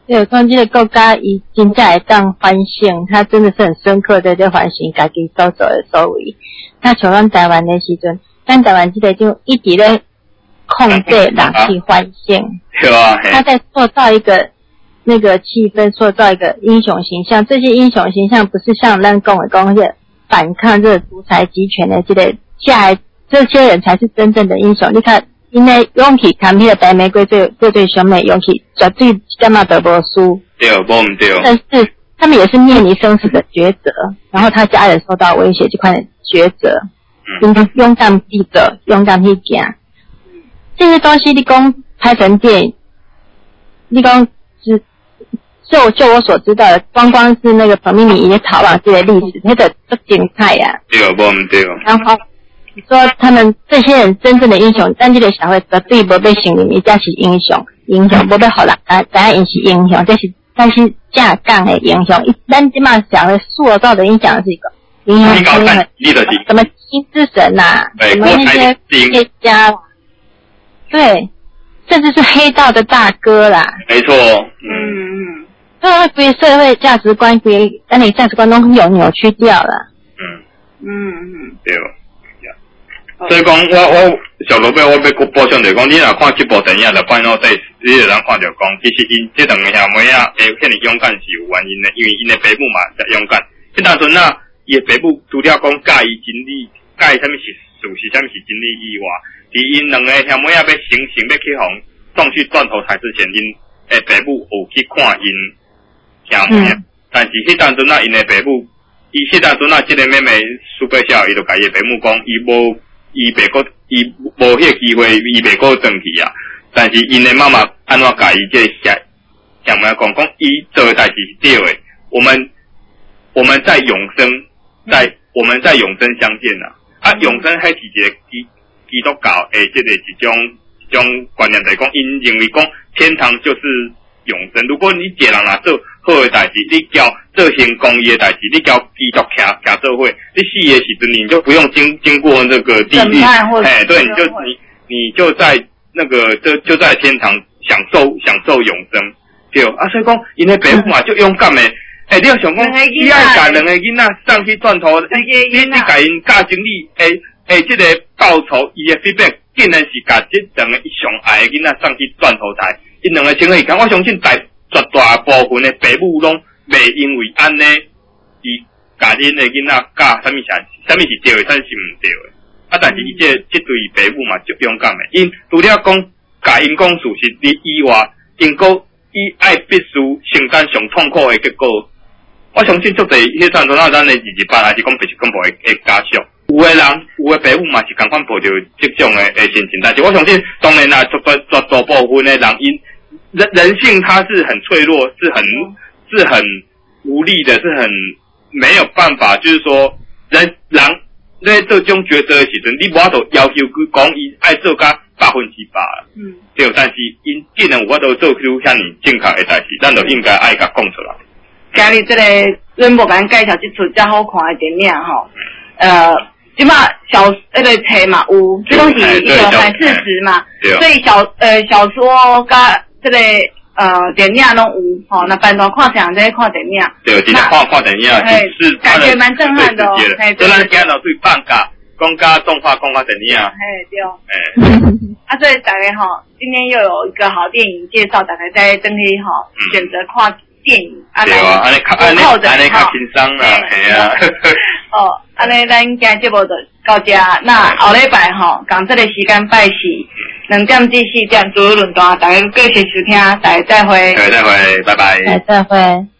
对，讲这个国家伊真正会当反省，他真的是很深刻的在反省家己所做的所为。他像咱台湾的时阵，咱台湾这个就一直在控制人去反省， 对啊， 他在塑造一个那个气氛，塑造一个英雄形象。这些英雄形象不是像咱讲的讲这反抗这个独裁集权的这个下来，这些人才是真正的英雄。你看。因为勇气看迄个白玫瑰最最最凶的勇气，绝对干嘛都无输。 对，无唔对。 但是他们也是面临生死的抉择，然后他家人受到威胁，这块抉择，应该勇敢记者，勇敢去讲。这些东西你讲拍成电影，你讲是就就我所知道的，光光是那个彭明敏也逃亡这个历史，那个都精彩呀、啊。 对，无唔对。 然后。你说他们这些人真正的英雄，但这个社会绝对无被承认，伊才是英雄，英雄无被互人知影因是英雄，这是但是正讲的英雄，一咱即马社会塑造的印象是一个英雄，什么新之神呐、啊，什么那些企业家，对，甚至是黑道的大哥啦， 没错， 嗯嗯，那规社会价值观规，咱的价值观都有扭曲掉了， 嗯嗯嗯， 对。所以讲，我我小罗伯，我要补充就是讲，你若看这部电影就反正在你就能看到讲，其實因這兩個兄妹啊，會遐尼勇敢是有原因的，因為因的爸母嘛才勇敢。迄當陣啊，伊的爸母除了講教伊真理，教伊啥物是事實，啥物是真理以外，佇因兩個兄妹啊要成成要去互送去斷頭台之前，因的爸母有去看因兄妹，嗯、但是迄當陣啊，因的爸母，伊迄當陣啊，這個妹妹蘇伯小，伊就甲伊的爸母講，伊無。伊袂过，伊无迄個機會，伊袂過轉去啊。但是因的媽媽安怎甲伊這下想要講講，伊做的代志是對的。我們我們在永生，在我們在永生相見啊！啊，永生迄是一個基基督教誒，即個一種一種觀念，就是講，因認為講天堂就是永生。如果你一個人啊做好的代志，你叫做行公益的代志，你叫基督徛徛做伙，你死的時陣你就不用經經過那個地獄，哎，對，你就你你就在那個就就在天堂享受享受永生，對啊，所以講，因的爸母嘛就勇敢的，哎，你要想講，你愛甲兩個囡仔上去斷頭，你你甲因教真理，誒誒，這個報酬伊的 feedback， 竟然是甲這兩個上愛的囡仔上去斷頭台，因兩個情侶，我相信大。絕大部分的爸母攏袂因為安尼，伊甲恁的囡仔教啥物啥啥物是對的，啥物是毋對的。啊，但是伊這這對爸母嘛足勇敢的，因除了講甲因講事實以外，因閣伊愛必須承擔上痛苦的結果。我相信足儕迄陣陣啊，咱的二二八還是講必須恐怖的的家屬，有的人有的爸母嘛是共款抱着這種的的心情，但是我相信當然啦，絕絕大部分的人因。人人性它是很脆弱，是很是很无力的，是很没有办法。就是说，人人在这种抉择的时阵，你无法度要求佢讲伊爱做甲百分之百。嗯，对。但是因既然有法度做出遐尼正确的代志，咱就应该爱甲讲出来。 今日这个阮无甲咱介绍这出遮好看的电影吼，呃。即嘛小那个册嘛有，这东西一个还事实嘛，所以小呃小说甲这个呃电影拢有吼，那办到看啥在看电影， 对，真的看看电影是感觉蛮震撼的哦。 嘿，对，咱今日对放假讲甲动画讲甲电影， 嘿对，哎，啊所以大家吼，今天又有一个好电影介绍，大家在登去吼选择看电影，啊对啊，安尼较安尼安尼较轻松啦，系啊。 哦，安尼咱今日节目就到这，那后礼拜吼，共这个时间拜四，两点至四点左右论断，大家继续收听，大家再会， 再会，拜拜， 再会。